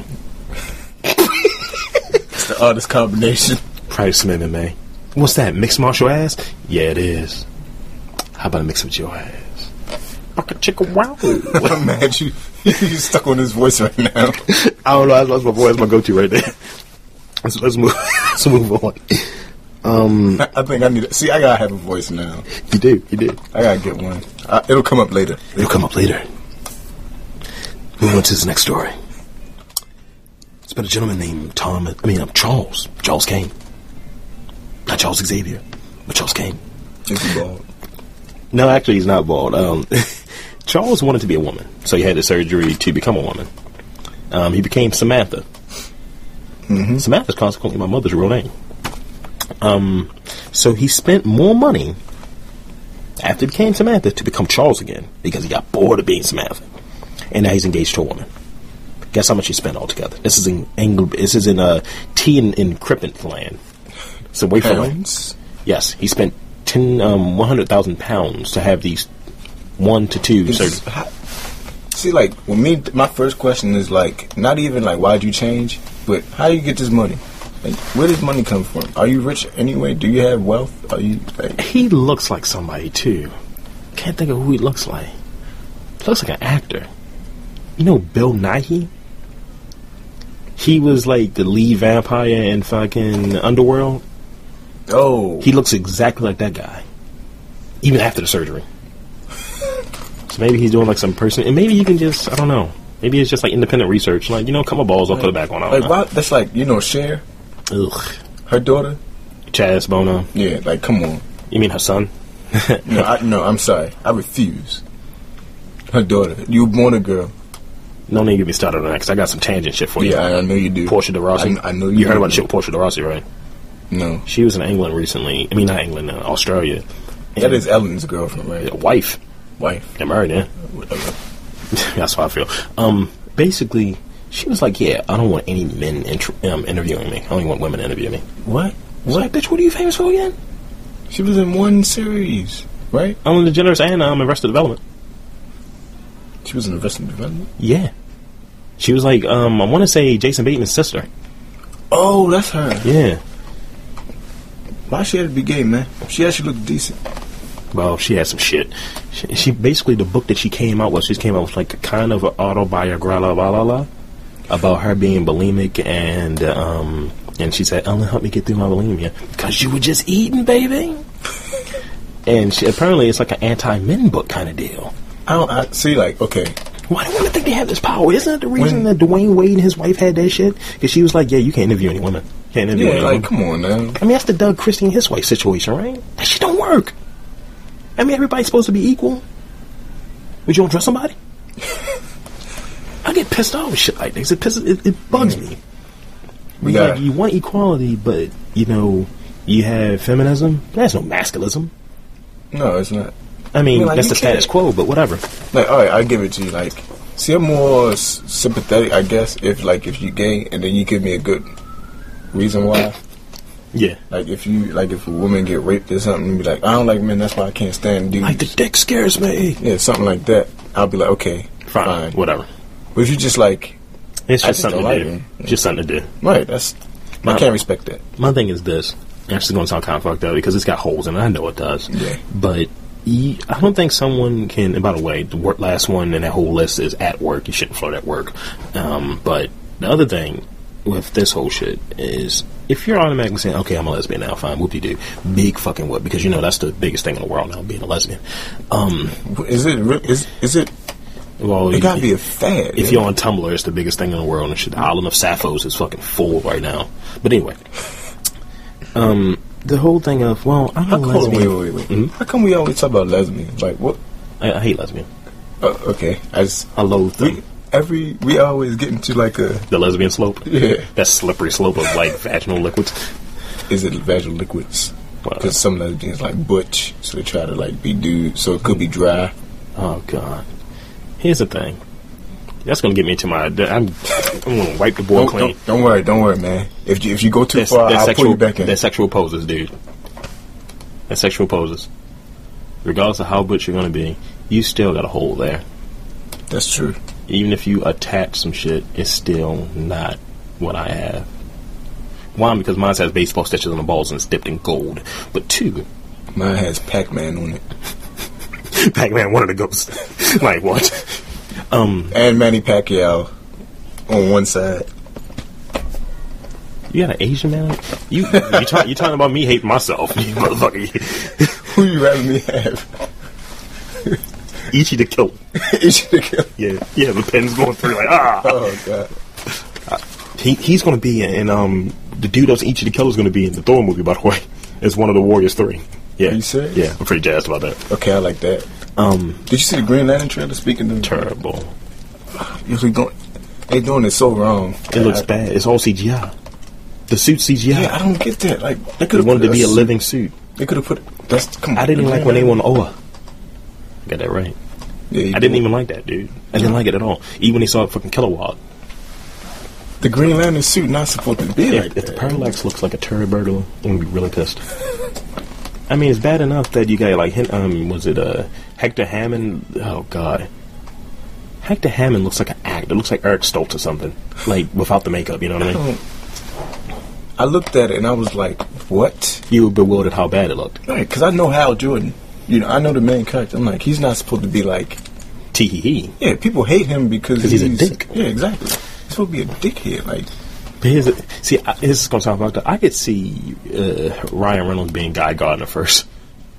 It's the oddest combination. Probably some M M A. What's that? Mixed martial arts? Yeah, it is. How about I mix with your ass? Fuck a chicka wow. I'm mad you you stuck on this voice right now. I don't know. That's, that's my voice. That's my go-to right there. Let's, let's move. Let's move on. Um, I think I need. To, see, I gotta have a voice now. you do. You do. I gotta get one. I, it'll come up later. It'll come up later. Move on to this next story. It's about a gentleman named Tom. I mean, um, Charles. Charles Kane. Not Charles Xavier, but Charles Kane. Is he bald? No, actually, he's not bald. Um, Charles wanted to be a woman, so he had the surgery to become a woman. Um, he became Samantha. Mm-hmm. Samantha's consequently my mother's real name. Um, so he spent more money after he became Samantha to become Charles again because he got bored of being Samantha, and now he's engaged to a woman. Guess how much he spent altogether? This is in Anglo- This is in uh, T in, in Crippin land. So wait for it. Pounds? Yes, he spent ten, um, one hundred thousand pounds to have these one to two It's- surgeries. how- See, like, with me, my first question is, like, not even, like, why'd you change, but how do you get this money? Like, where does money come from? Are you rich anyway? Do you have wealth? Are you, like... He looks like somebody too. Can't think of who he looks like. He looks like an actor. You know Bill Nighy? He was like the lead vampire in fucking Underworld. Oh. He looks exactly like that guy, even after the surgery. So maybe he's doing like some person, and maybe you can just, I don't know. Maybe it's just like independent research. Like, you know, cut my balls off, put it back on. I don't Like, know. why, that's like, you know, Cher, Ugh. her daughter. Chaz Bono. Yeah, like, come on. You mean her son? No, I, no, I'm sorry. I refuse. Her daughter. You were born a girl. No need to get me started on that, because I got some tangent shit for you. Yeah, I, I know you do. Portia de Rossi. I, I know you You heard do. about the shit with Portia de Rossi, right? No. She was in England recently. I mean, not England, uh, Australia. That is Ellen's girlfriend, right? And wife. Wife. They're married, yeah. Whatever. That's how I feel. Um, basically, she was like, yeah, I don't want any men intr- um, interviewing me. I only want women to interview me. What? What? Like, bitch, what are you famous for again? She was in one series, right? Ellen DeGeneres and um, Arrested Development. She was in Arrested Development? Yeah. She was like, um, I want to say Jason Bateman's sister. Oh, that's her. Yeah. Why she had to be gay, man? She actually looked decent. Well, she had some shit. She, she basically, the book that she came out with, she came out with like a kind of an autobiography about her being bulimic, and um, and she said, Ellen, help me get through my bulimia because you were just eating, baby. And she, apparently, it's like an anti-men book kind of deal. I don't I, see, like, okay. Why do women think they have this power? Isn't that the reason When- that Dwayne Wade and his wife had that shit? Because she was like, yeah, you can't interview any women. Can't interview Yeah, any like, women. come on, man. I mean, that's the Doug Christie and his wife situation, right? That shit don't work. I mean, everybody's supposed to be equal. But you don't trust somebody? I get pissed off with shit like this. It pisses, it, it bugs Mm. me. We You, got like, you want equality, but, you know, you have feminism. There's no masculism. No, it's not. I mean, I mean, like, that's you the status can't- quo, but whatever. Like, all right, I give it to you. Like, see, I'm more s- sympathetic, I guess, if like if you gay, and then you give me a good reason why. Yeah. Like, if you like, if a woman get raped or something, and be like, I don't like men. That's why I can't stand dudes. Like, the dick scares me. Yeah, something like that. I'll be like, okay, Fine. fine. Whatever. But if you just like, It's I just just something don't to like do. him. Just something to do. right, that's My- I can't respect that. My thing is this. Actually, going to sound kind of fucked up because it's got holes in it. I know it does. Yeah. But you, I don't think someone can. And by the way, the work, last one in that whole list is at work. You shouldn't flirt at work. Um, but the other thing with this whole shit is if you're automatically saying, okay, I'm a lesbian now, fine, whoop-de-doo. Big fucking whoop. Because you know that's the biggest thing in the world now, being a lesbian. Um, Is it? re- Is is it? well, It gotta you- be a fad. If yeah. you're on Tumblr, it's the biggest thing in the world, and shit. The island of Sappho's is fucking full right now. But anyway, um, the whole thing of well, I'm How a come, lesbian. wait, wait, wait. Mhm. How come we always talk about lesbians? Like what? I, I hate lesbian. Uh, okay, I just I loathe them. we every we always get into like a The lesbian slope. yeah. That slippery slope of like vaginal liquids. Is it vaginal liquids? Wow. Because some lesbians like butch, so they try to like be dudes, so it could be dry. Oh god. Here's the thing. That's gonna get me into my. I'm, I'm gonna wipe the board Don't, clean. don't, don't worry, don't worry, man. If you, if you go too That's, far, that's I'll sexual. pull you back in. That's sexual poses, dude. That's sexual poses. Regardless of how butch you're gonna be, you still got a hole there. That's true. Even if you attach some shit, it's still not what I have. One, because mine has baseball stitches on the balls and it's dipped in gold. But two, Mine has Pac-Man on it Pac-Man, one of the ghosts. Like what? Um, and Manny Pacquiao on one side. you got an Asian man? You you, talk, you talking about me hating myself, you motherfucker? Who you rather me have? Ichi the Killer. Ichi the Killer. Yeah, yeah. The pen's going through like ah. Oh god. He he's going to be in, in um the dude that's Ichi the Killer's going to be in the Thor movie, by the way. It's one of the Warriors three. Yeah, Are you serious? Yeah, I'm pretty jazzed about that. Okay, I like that. Um, Did you see the Green Lantern trailer? Speaking of terrible. usually doing, they doing it so wrong. It looks I, bad. It's all C G I. The suit C G I. Yeah, I don't get that. Like they They could have wanted to be a suit- living suit. They could have put that's. Come on, I didn't the like Green when they won Lantern- Oa. Got that right. Yeah, you I didn't do. even like that, dude. I didn't like it at all. Even when he saw fucking Kilowog. The Green Lantern suit not supposed to be Yeah, like if the that. Parallax looks like a Terry Burglar, I'm gonna be really pissed. I mean, it's bad enough that you got like, hin- um, was it uh, Hector Hammond? Oh god, Hector Hammond looks like an actor. Looks like Eric Stoltz or something, like without the makeup. You know what I I, mean? don't- I looked at it and I was like, "What?" You were bewildered how bad it looked. Right? Because I know Hal Jordan. You know, I know the main character. I'm like, he's not supposed to be like. Tee hee hee. Yeah, people hate him because 'Cause he's a dick. Yeah, exactly. He's supposed to be a dickhead. Like, But here's the, see, I, this is going to sound about that. I could see uh, Ryan Reynolds being Guy Gardner first.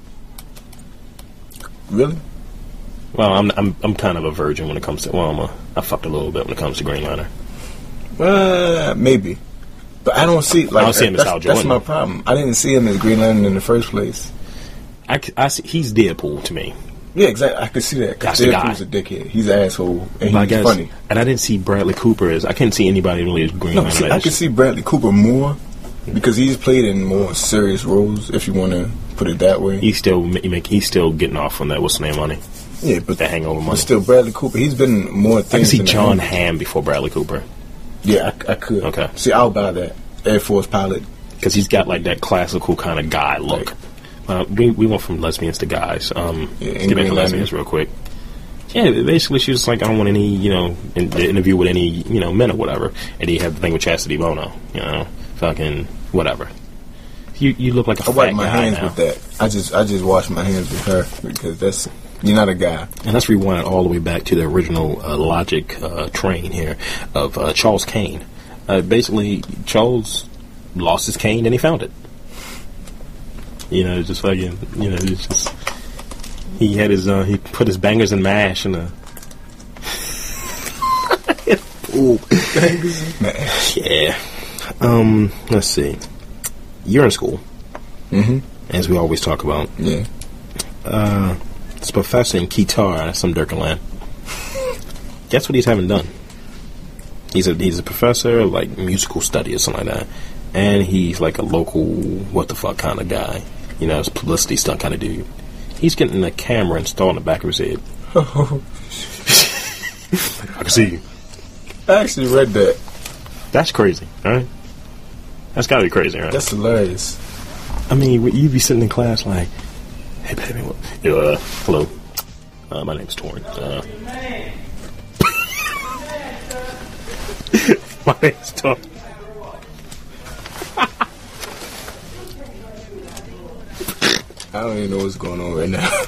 Really? Well, I'm I'm I'm kind of a virgin when it comes to. Well, I'm a, I fucked a little bit when it comes to Green Lantern. Uh, maybe. But I don't see. Like, I don't see him as that's, Hal Jordan. That's my problem. I didn't see him as Green Lantern in the first place. I, I see, he's Deadpool to me. Yeah, exactly. I could see that. That's Because the guy. Deadpool's a dickhead. He's an asshole, and But I he's guess, funny. and I didn't see Bradley Cooper as. I couldn't see anybody really as Green No, Lantern. see, I could see Bradley Cooper more because he's played in more serious roles, if you want to put it that way. He's still he make he's still getting off from that. What's the name money? Yeah, but The Hangover money. But still, Bradley Cooper, he's been in more I things. can see than the John Hangover. Hamm before Bradley Cooper Yeah, I, I could. Okay. See, I'll buy that. Air Force pilot. because he's got like that classical kind of guy look. Uh, we we went from lesbians to guys. Um, Yeah, let's get back to Green lesbians Lantern. real quick. Yeah, basically she was like, I don't want any, you know, in, the interview with any, you know, men or whatever. And he had the thing with Chastity Bono, you know, fucking whatever. You you look like a I fat wipe my guy hands now. with that. I just I just wash my hands with her because that's you're not a guy. And let's rewind all the way back to the original uh, logic uh, train here of uh, Charles Kane. Uh, basically, Charles lost his cane and he found it. You know, just fucking, you know, it's just he had his uh, he put his bangers and mash in a pool. Bangers and mash. Yeah. Um. Let's see. You're in school, Mm-hmm. as we always talk about. Yeah. Uh, this professor in Qatar, some Durkanland. Guess what he's having done? He's a he's a professor of like musical study or something like that, and he's like a local what the fuck kind of guy. You know, it's a publicity stunt kind of dude. He's getting a camera installed in the back of his head. I can see you. I actually read that. That's crazy, right? That's gotta be crazy, right? That's hilarious. I mean, you'd be sitting in class like, "Hey, baby, what, yo, uh, hello, uh, my name's Torrin. Uh, my name's Torrin." I don't even know what's going on right now.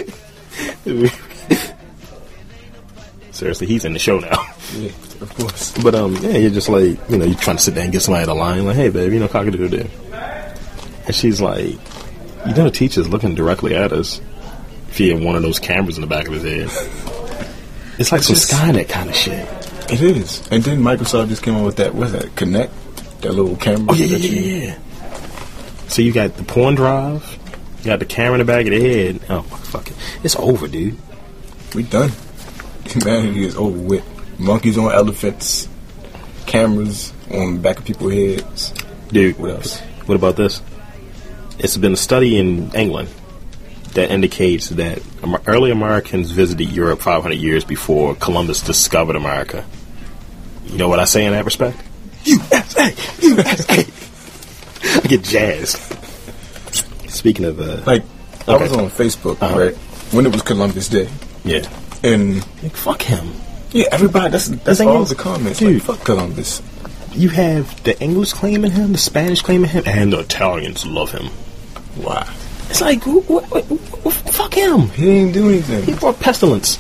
Seriously, he's in the show now. Yeah, of course. But um, yeah, you're just like, you know, you're trying to sit there and get somebody to line, like, "Hey, babe, you know, cock-a-doodle-doo." And she's like, "You know, the teacher's looking directly at us." If he had one of those cameras in the back of his head, it's like some Just- Skynet kind of shit. It is. And then Microsoft just came out with that. What's that? Connect. That little camera. Oh yeah, yeah, that yeah, you- yeah. So you got the porn drive, you got the camera in the back of the head. Oh fuck it, it's over, dude. We done. Humanity is over with. Monkeys on elephants. Cameras on the back of people's heads. Dude, What else? What about this? It's been a study in England that indicates that Am- early Americans visited Europe five hundred years before Columbus discovered America. You know what I say in that respect? U S A, U S A. I get jazzed. Speaking of, uh, Like, I Okay. was on Facebook, Uh-huh. right? When it was Columbus Day. yeah, And, like, fuck him. yeah, everybody, that's that's thing all is, the comments. dude. Like, fuck Columbus. You have the English claiming him, the Spanish claiming him, and the Italians love him. Why? It's like, wh- wh- wh- wh- fuck him. He didn't do He anything. brought pestilence.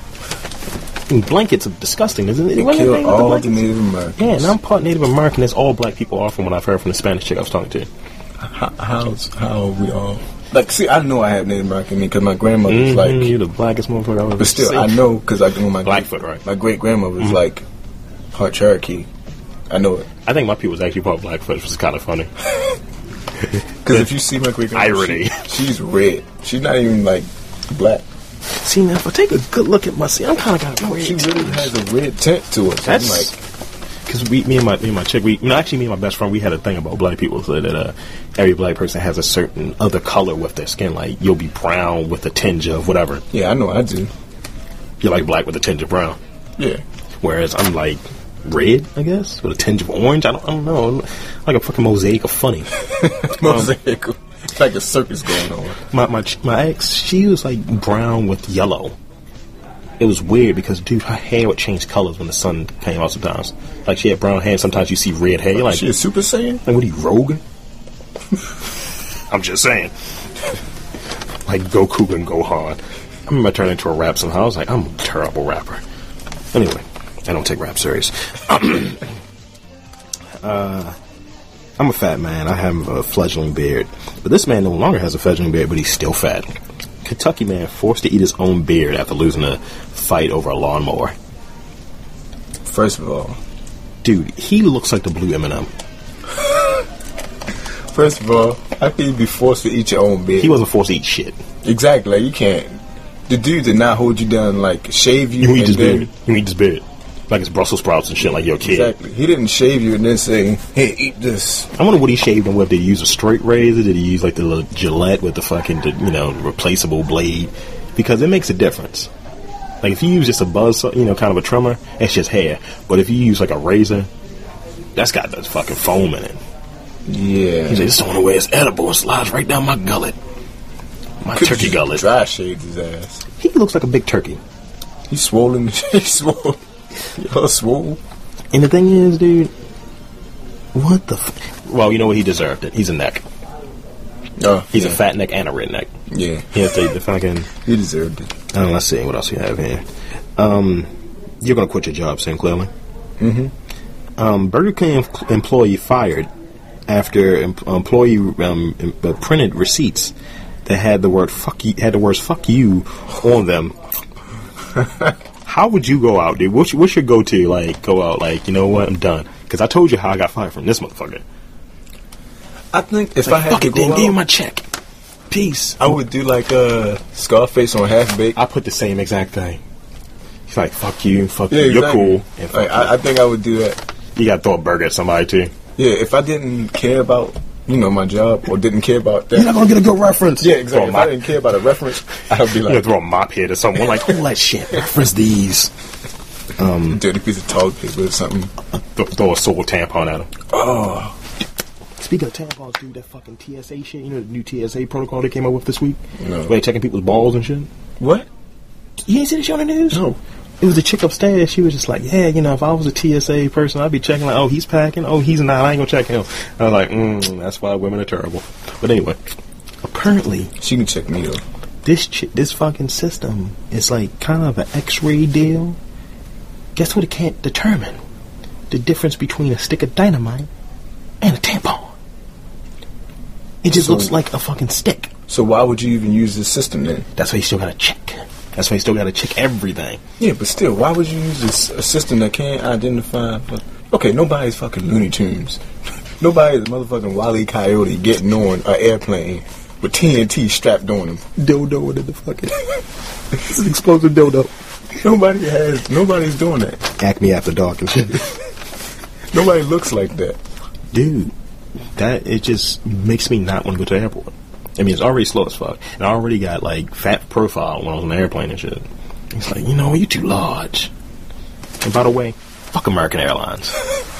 And blankets are disgusting, isn't it? He Wasn't it killed thing with the all the blankets? Native Americans. Yeah, and I'm part Native American, as all black people are from what I've heard from the Spanish chick I was talking to. How, how's, how are we all? Like, see, I know I have Native American in me because my grandmother was Mhm, like, you're the blackest motherfucker I've ever but still, seen. I know because I know my Blackfoot, right? My great grandmother was Mhm. like part Cherokee. I know it I think my people was actually part Blackfoot, which is kind of funny. because if you see my great grandmother, Irony. she, she's red. She's not even like black. See, now, if I take a good look at my, see, I'm kind of got a No, red she really tinge. has a red tint to it. So I'm That's like, because we, me and my, me and my chick, we, no, actually, me and my best friend, we had a thing about black people, so that uh, every black person has a certain other color with their skin. Like you'll be brown with a tinge of whatever. yeah, I know I do. You're like black with a tinge of brown. Yeah, Whereas I'm like red, I guess, with a tinge of orange. I don't, I don't know, I'm like a fucking mosaic of funny. mosaic. It's like a circus going on. My my ch- my ex, she was like brown with yellow. It was weird because, dude, her hair would change colors when the sun came out sometimes. Like, she had brown hair, and sometimes you see red hair. You're like, She a Super Saiyan? like, what are you, Rogue? I'm just saying. Like, Goku and Gohan. I remember I turned into a rap somehow. I was like, I'm a terrible rapper. Anyway, I don't take rap serious. uh, I'm a fat man. I have a fledgling beard. But this man no longer has a fledgling beard, but he's still fat. Kentucky man forced to eat his own beard after losing a fight over a lawnmower. First of all, dude, he looks like the blue M and M. First of all, how can you be forced to eat your own beard? He wasn't forced to eat shit. Exactly. Like, you can't. The dude did not hold you down, like, shave you. You eat and his then, beard. You eat his beard. Like it's Brussels sprouts and shit like your kid. Exactly. He didn't shave you and then say, hey, eat this. I wonder what he shaved him with. Did he use a straight razor? Did he use like the little Gillette with the fucking, you know, replaceable blade? Because it makes a difference. Like if you use just a buzz, you know, kind of a trimmer, it's just hair. But if you use like a razor, that's got the fucking foam in it. Yeah. He's like, this is the only way it's edible. It slides right down my gullet. My Could turkey gullet. Dry shaved his ass. He looks like a big turkey. He's swollen. He's swollen. You're swole. And the thing is, dude, what the f- well, you know what? He deserved it. He's a neck. Oh, He's yeah. a fat neck and a redneck. Yeah. He has to the fucking... He deserved it. Oh, let's see. What else we have here? Um, you're going to quit your job, Sam Clearly. Mm-hmm. Um, Burger King em- employee fired after em- employee um, em- uh, printed receipts that had the word fuck you, had the words fuck you on them. How would you go out, dude? What's your, what's your go-to? Like, go out, like, you know what? I'm done. Because I told you how I got fired from this motherfucker. I think if Like, I had fuck to it, go then out, give me my check. Peace. I would do like uh, Scarface on Half Baked. I put the same exact thing. He's like, fuck you, fuck Yeah, you, you're exactly. cool. And fuck Like, you. I, I think I would do that. You gotta throw a burger at somebody, too. Yeah, if I didn't care about, you know, my job or didn't care about that. You're not gonna get a good reference. Yeah, exactly. If Throw a I mop, didn't care about a reference, I'd be you like, gotta throw a mop head at someone. Like, all that shit. Reference these. Um, dirty piece of toilet paper or something. th- throw a soul tampon at him. Oh, Speaking of tampons, dude, that fucking T S A shit, you know the new T S A protocol they came up with this week? No. Where they checking people's balls and shit? what? You ain't see this shit on the news? No. It was a chick upstairs, she was just like, yeah, you know, if I was a T S A person, I'd be checking like, oh, he's packing, oh, he's not, I ain't gonna check him. I was like, mm, that's why women are terrible. But anyway, apparently, She can check me though. this chi- this fucking system is like kind of an X-ray deal. Guess what it can't determine? The difference between a stick of dynamite and a tampon. It just So- looks like a fucking stick. So why would you even use this system then? That's why you still gotta check. That's why you still gotta check everything. Yeah, but still, why would you use this a system that can't identify? Okay, nobody's fucking Looney Tunes. Nobody's motherfucking Wile E. Coyote getting on an airplane with T N T strapped on them. Dildo in the fucking... It's an explosive dildo. Nobody has. Nobody's doing that. Acme After Dark and shit. Nobody looks like that. Dude, that, it just makes me not want to go to the airport. I mean, it's already slow as fuck. And I already got, like, fat profile when I was on the airplane and shit. It's like, you know, you're too large. And by the way, fuck American Airlines.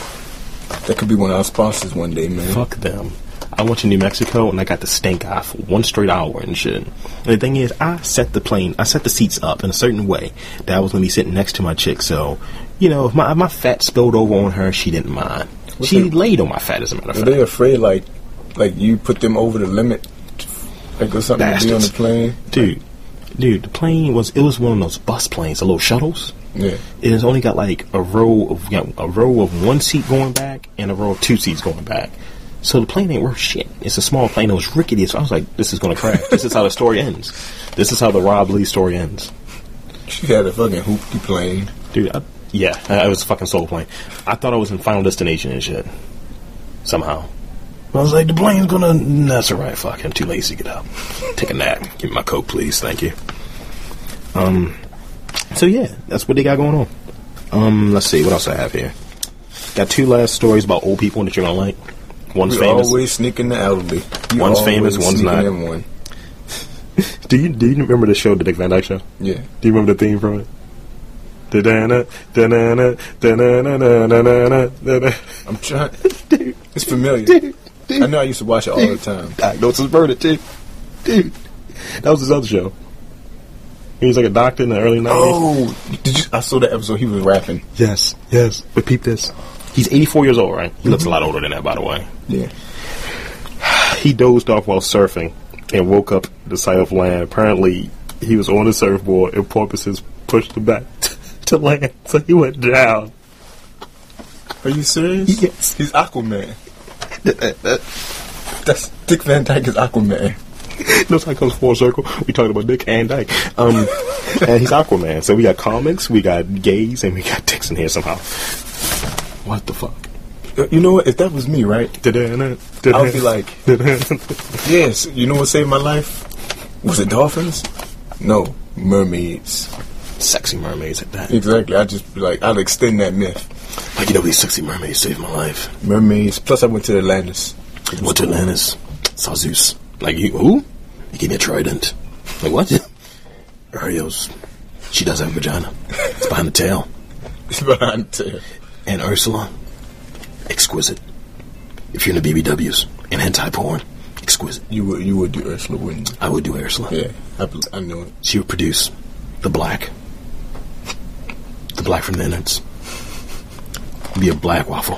That could be one of our sponsors one day, man. Fuck them. I went to New Mexico and I got the stink eye for one straight hour and shit. And the thing is, I set the plane, I set the seats up in a certain way that I was going to be sitting next to my chick. So, you know, if my, if my fat spilled over on her, she didn't mind. What's She the- laid on my fat, as a matter of Are fact. they afraid, like, like you put them over the limit, like or something to be on the Bastards. plane? Dude, dude, the plane was, it was one of those bus planes, the little shuttles. Yeah. It has only got like a row of, you know, a row of one seat going back and a row of two seats going back. So the plane ain't worth shit. It's a small plane. It was rickety. So I was like, this is going to crash. This is how the story ends. This is how the Rob Lee story ends. She had a fucking hoopty plane. Dude, I, yeah, I, I was a fucking soul plane. I thought I was in Final Destination and shit. Somehow. I was like, the plane's going to... That's alright, fuck. I'm too lazy to get up. Take a nap. Give me my Coke, please. Thank you. Um... So yeah, that's what they got going on. Um, let's see what else I have here. Got two last stories about old people that you're gonna like. One's You famous. always sneaking the elderly. You One's always famous, one's sneaking not. in one. Do you do you remember the show, the Dick Van Dyke Show? Yeah. Do you remember the theme from it? Da-da-na, da-na-na, da-na-na-na-na-na, da-na. I'm trying. Dude, It's familiar. dude, dude. I know I used to watch it all the time. Diagnosis Murder, too. Dude, that was his other show. He was like a doctor in the early nineties. Oh, did you? I saw that episode. He was rapping. Yes, yes. But peep this. He's eighty-four years old, right? He looks a lot older than that, by the way. Yeah. He dozed off while surfing and woke up at the sight of land. Apparently, he was on the surfboard and porpoises pushed him back to land, so he went down. Are you serious? Yes. He's Aquaman. That's Dick Van Dyke is Aquaman. Notice how it comes full circle. We talking about Dick and Dyke. Um, and he's Aquaman. So we got comics, we got gays, and we got dicks in here somehow. What the fuck? You know what? If that was me, right? I would be like, yes. You know what saved my life? Was it dolphins? No, mermaids. Sexy mermaids at that. Exactly. I'd just be like, I'd extend that myth. Like, you know, these sexy mermaids saved my life. Mermaids. Plus, I went to Atlantis. Went to Atlantis. Saw Zeus. Like, you, who? He gave me a trident. Like, what? Ariel's. She does have a vagina. It's behind the tail. It's behind the tail. And Ursula. Exquisite. If you're into B B Ws and hentai porn, exquisite. You would you would do Ursula, wouldn't you? I would do Ursula. Yeah, I, I know it. She would produce the black. The black from the innards. Be a black waffle.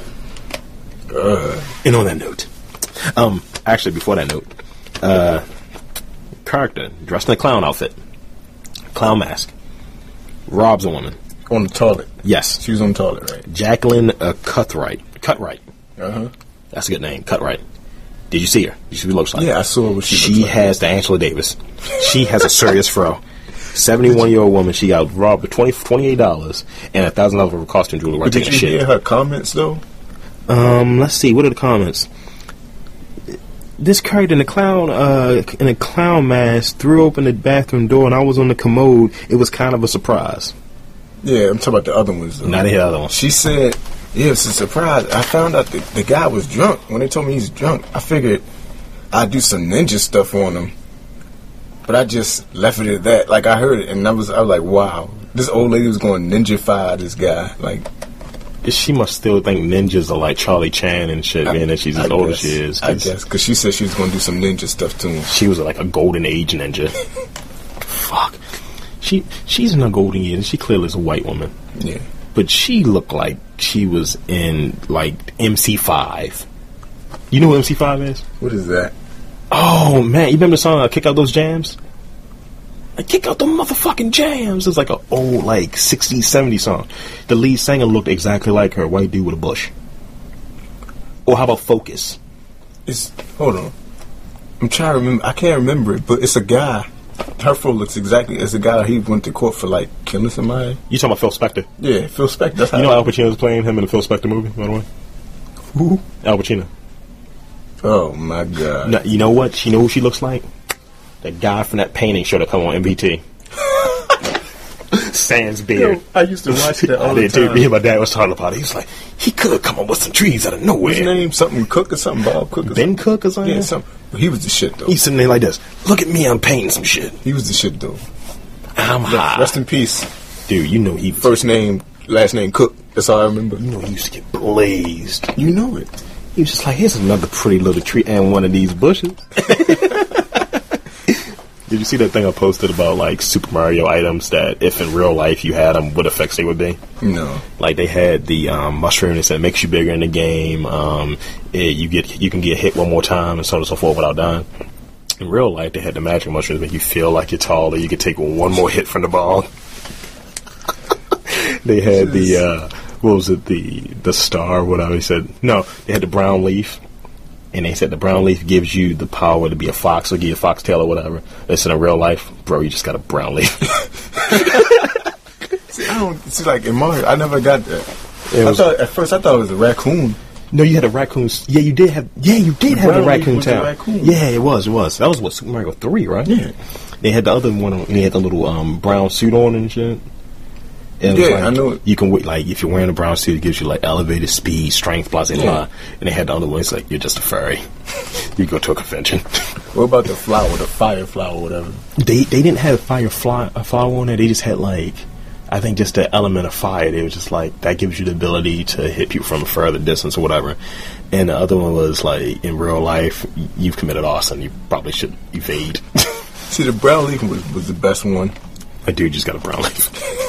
Uh. And on that note, um, actually before that note, uh, character dressed in a clown outfit, clown mask, robs a woman on the toilet. Yes, she was on the toilet, right? Jacqueline uh, Cutright. Cutright. Uh huh. That's a good name, Cutright. Did you see her? Did you see what she looks like? Yeah, I saw what she. She looks like. has the Angela Davis. She has a serious fro. seventy-one-year-old woman. She got robbed for twenty-eight dollars and a thousand dollars worth of costume jewelry. While Did taking you a shit. hear her comments though? Um, let's see. What are the comments? This character in the clown, uh, in a clown mask, threw open the bathroom door, and I was on the commode. It was kind of a surprise. Yeah, I'm talking about the other ones. Though. Not the other one. She said, "Yeah, it's a surprise." I found out the, the guy was drunk. When they told me he's drunk, I figured I'd do some ninja stuff on him. But I just left it at that. Like I heard it, and I was, I was like, "Wow, this old lady was going to ninja-fy this guy." Like, she must still think ninjas are like Charlie Chan and shit, man. And she's as I old guess, as she is. I guess because she said she was going to do some ninja stuff to him. She was like a golden age ninja. Fuck. She she's in her golden years. She clearly is a white woman. Yeah. But she looked like she was in like M C five. You know what M C five is? What is that? Oh man, you remember the song uh, "Kick Out Those Jams"? Like, kick out the motherfucking jams. It's like an old like sixties, seventies song. The lead singer looked exactly like her, white dude with a bush. Or how about Focus? It's hold on. I'm trying to remember. I can't remember it, but it's a guy. Her fro looks exactly as a guy he went to court for like killing somebody. You talking about Phil Spector? Yeah, Phil Spector. That's how you know Al Pacino's playing him in the Phil Spector movie, by the way. Who? Al Pacino. Oh my god. No, you know what? You know who she looks like? That guy from that painting show that come on M V T. Sans beard. Yo, I used to watch that all I the did time. too. Me and my dad was talking about it. He was like, he could have come up with some trees out of nowhere. His name something Cook or something Bob Cook or Ben something. Cook or something? Yeah, something. He was the shit though. He's sitting there like this. Look at me, I'm painting some shit. He was the shit though. I'm high. Rest in peace. Dude, you know he... First name, last name Cook. That's all I remember. You know he used to get blazed. You know it. He was just like, here's another pretty little tree and one of these bushes. Did you see that thing I posted about, like, Super Mario items that if in real life you had them, what effects they would be? No. Like, they had the um, mushroom that said makes you bigger in the game. Um, it, you get you can get hit one more time and so on and so forth without dying. In real life, they had the magic mushrooms that make you feel like you're taller. You could take one more hit from the ball. They had the, uh, what was it, the the star, whatever he said. No, they had the brown leaf. And they said the brown leaf gives you the power to be a fox or give you a foxtail or whatever. They said in real life, bro, you just got a brown leaf. See, I don't see like in Mario. I never got that. It I was, thought at first I thought it was a raccoon. no, you had a raccoon. Yeah, you did have. Yeah, you did The have a brown leaf raccoon was the tail. raccoon. Yeah, it was. It was. That was what Super Mario three, right? Yeah. They had the other one. They had the little um, brown suit on and shit. And it was Yeah, like, I know it. You can wait, like if you're wearing a brown suit, it gives you like elevated speed, strength, blah blah blah. Yeah. And they had the other one. It's like you're just a furry. You go to a convention. What about the flower, the fire flower, whatever? They they didn't have fire fly a flower on there. They just had like, I think just the element of fire. They was just like that gives you the ability to hit people from a further distance or whatever. And the other one was like in real life, you've committed arson. You probably should evade. See, the brown leaf was, was the best one. A dude just got a brown leaf.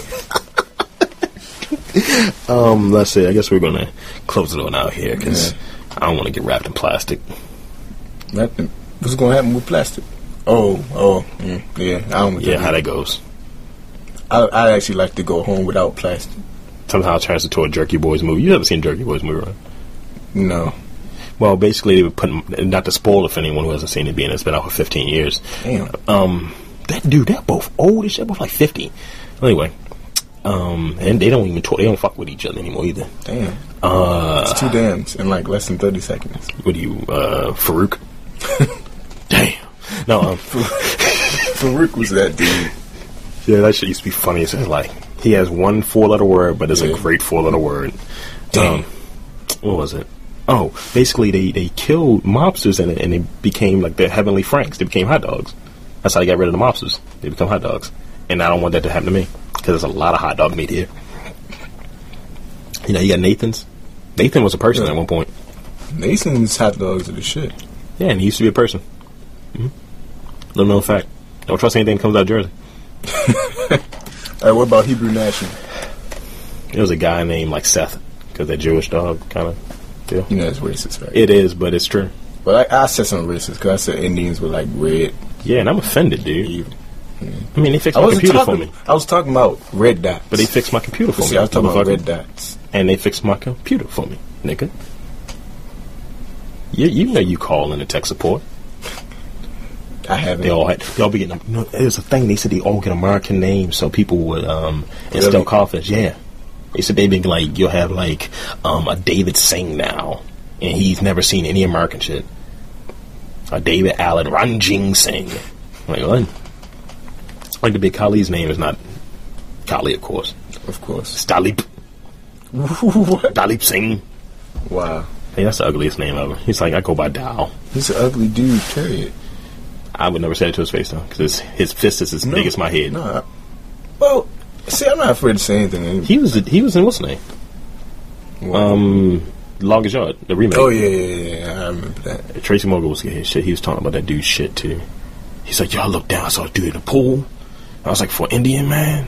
um, let's see. I guess we're gonna close it on out here because Yeah. I don't want to get wrapped in plastic. That, what's going to happen with plastic? Oh, oh, mm, yeah. I don't. Yeah, how that goes. I I actually like to go home without plastic. somehow turns into a Jerky Boys movie. You ever seen Jerky Boys movie, right? No. Well, basically, they would put, not to spoil it for anyone who hasn't seen it, being it's been out for fifteen years. Damn. Um, that dude, they're both old as shit, both like fifty. Anyway, um, and they don't even talk, they don't fuck with each other anymore either. Damn. Uh, it's two dams in like less than thirty seconds. What do you, uh, Farouk? Damn. No, um, Farouk was that dude. Yeah, that shit used to be funny. It's like, he has one four-letter word, but it's yeah. a great four-letter word. Damn. Um, what was it? Oh, basically they, they killed mobsters and, and they became like the Heavenly Franks. They became hot dogs. That's how they got rid of the mobsters. They become hot dogs. And I don't want that to happen to me, because there's a lot of hot dog meat here. You know, you got Nathan's. Nathan was a person yeah. at one point. Nathan's hot dogs are the shit. Yeah, and he used to be a person. Mm-hmm. Little known fact. Don't trust anything that comes out of Jersey. Alright, what about Hebrew National? There was a guy named like Seth, because that Jewish dog kind of deal. You know it's racist, right? It is, but it's true. But I, I said something racist because I said Indians were like red. Yeah, and I'm offended, dude. Evil. Yeah. I mean, they fixed my computer talking, for me. I was talking about red dots. But they fixed my computer for See, me. I was talking about red dots. And they fixed my computer for me, nigga. You, you know you call in the tech support. I haven't. They all had. They all be getting. You know, there's a thing. They said they all get American names, so people would um instill Really? confidence. Yeah, they said they'd be like, you'll have like um a David Singh now, and he's never seen any American shit. A David Allen Ranjing Singh. I'm like what? Like the big Kali's name is not Kali, of course. Of course. It's Dalip. What? Dalip Singh. Wow. Hey, that's the ugliest name ever. He's like, I go by Dal. He's an ugly dude. Period. I would never say it to his face though, because his, his fist is as no, big as my head. No. I, well, see, I'm not afraid to say anything. Anyway. He was he was in what's the name? Wow. Um, Longest Yard, the remake. Oh yeah, yeah, yeah. I remember that. Tracy Morgan was getting his shit. He was talking about that dude's shit too. He's like, yo, I looked down, I saw a dude in the pool. I was like, for Indian man.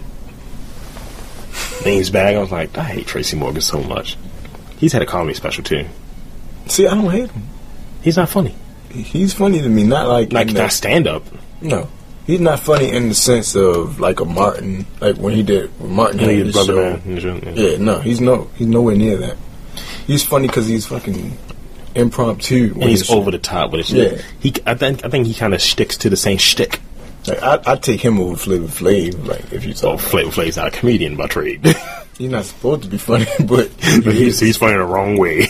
Name's bag. I was like, I hate Tracy Morgan so much. He's had a comedy special too. See, I don't hate him. He's not funny. He's funny to me, not like like not stand up. No, he's not funny in the sense of like a Martin, like when he did when Martin had his brother show. Man. Yeah. yeah, no, he's no, he's nowhere near that. He's funny because he's fucking impromptu, and he's over the top with it. Yeah, he. I think. I think he kind of sticks to the same shtick. Like I, I take him over Flavor Flav. Like if you talk, oh, Flavor Flav's not a comedian by trade. He's not supposed to be funny, but, but he's he's funny the wrong way.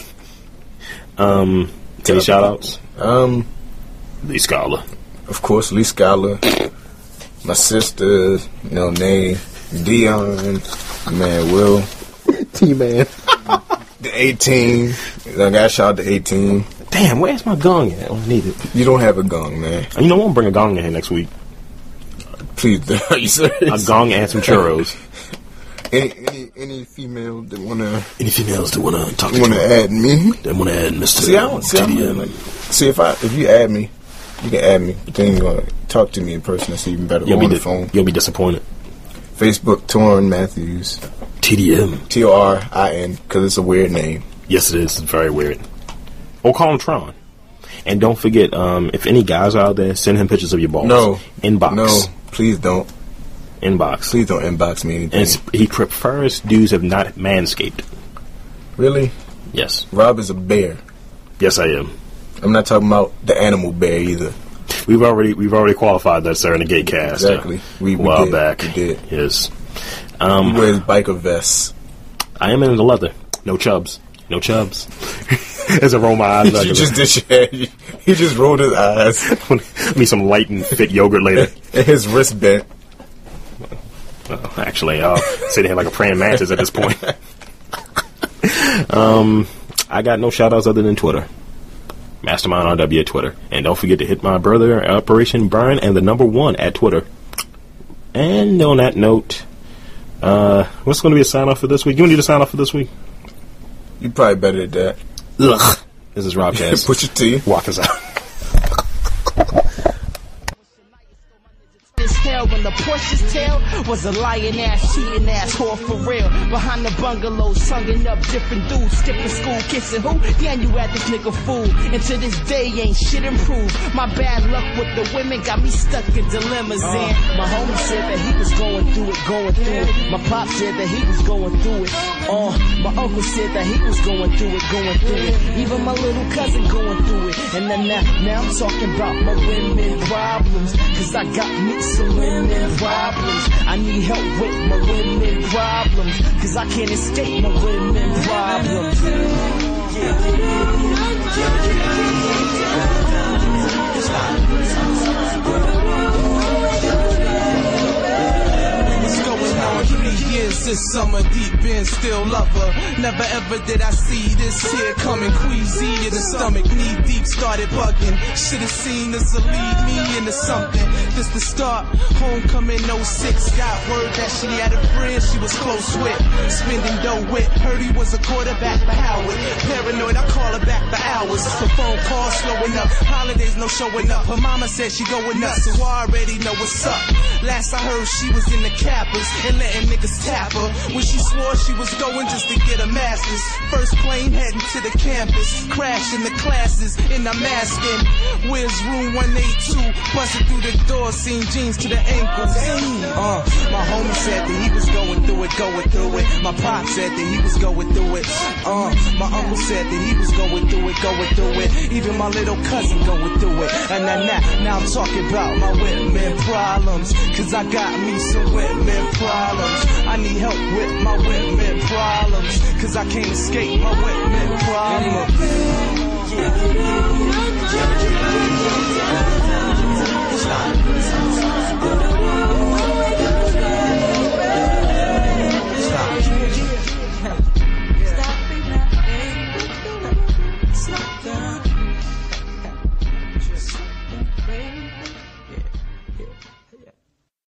Um, any shout outs? Um, Lee Scholar. Of course, Lee Scholar. My sister, you know, Nay, Dion, man, Will. T-Man. The eighteen. I got shout out to eighteen. Damn, where's my gong at? I need it. You don't have a gong, man. You know, I'm going to bring a gong in here next week. Please, are you serious? A gong and some churros. Any, any any female that wanna any females that wanna talk to wanna add me that wanna add Mister See, I don't see, I'm like, see if I if you add me, you can add me, but then you're gonna talk to me in person. That's even better. You'll on be the phone. You'll be disappointed. Facebook, Torin Matthews. T D M. T O R I N because it's a weird name. Yes, it is. It's very weird. Or call him Tron. And don't forget, um, if any guys are out there, send him pictures of your balls. No, inbox. No, please don't. Inbox. Please don't inbox me anything. And he prefers dudes have not manscaped. Really? Yes. Rob is a bear. Yes, I am. I'm not talking about the animal bear either. We've already we've already qualified that, sir, in the gay cast. Exactly. Uh, we, we while did. back. We did. Yes. Um, he wears biker vests. I am in the leather. No chubs. No chubs. As I roll my eyes. You just did your head. He just rolled his eyes. Me some light and fit yogurt later. And his wrist bent. Well, actually, I'll sit here like a praying mantis at this point. um, I got no shout-outs other than Twitter. Mastermind R W at Twitter. And don't forget to hit my brother, Operation Burn, and the number one at Twitter. And on that note, uh, what's going to be a sign-off for this week? You need a sign-off for this week? You probably better at that. Ugh. This is Robcast. Put your tea. Walk us out. the Porsche's tail was a lying ass, cheating ass whore for real. Behind the bungalows, tonguing up different dudes, skipping school, kissing who? Damn, you at this nigga fool. And to this day, ain't shit improved. My bad luck with the women got me stuck in dilemmas. Uh, and my homie said that he was going through it, going through it. My pop said that he was going through it. Uh, my uncle said that he was going through it, going through it. Even my little cousin going through it. And then now, now I'm talking about my women problems. Cause I got me some women problems. I need help with my women problems. Cause I can't escape my women problems. What's going on? Three years this summer, deep in, still love her. Never ever did I see this here coming. Queasy in the stomach, knee deep, started bugging. Should've seen this will lead me into something. This the start, homecoming oh six. Got word that she had a friend she was close with, spending dough with. Heard he was a quarterback for Howard. Paranoid, I call her back for hours. The phone call slowing up, holidays no showing up. Her mama said she going nuts, so I already know what's up. Last I heard she was in the Kappas and letting niggas tap her when she swore she was going just to get a master's. First plane heading to the campus, crashing the classes, and I'm asking, where's room one eighty-two? Busted through the door, seen jeans to the ankles. Uh, my homie said that he was going through it, going through it. My pop said that he was going through it. Uh, my uncle said that he was going through it, going through it. Even my little cousin going through it. And now, now, now I'm talking about my women problems. Cause I got me some women problems. I need help with my women problems. Cause I can't escape my women problems. Yeah.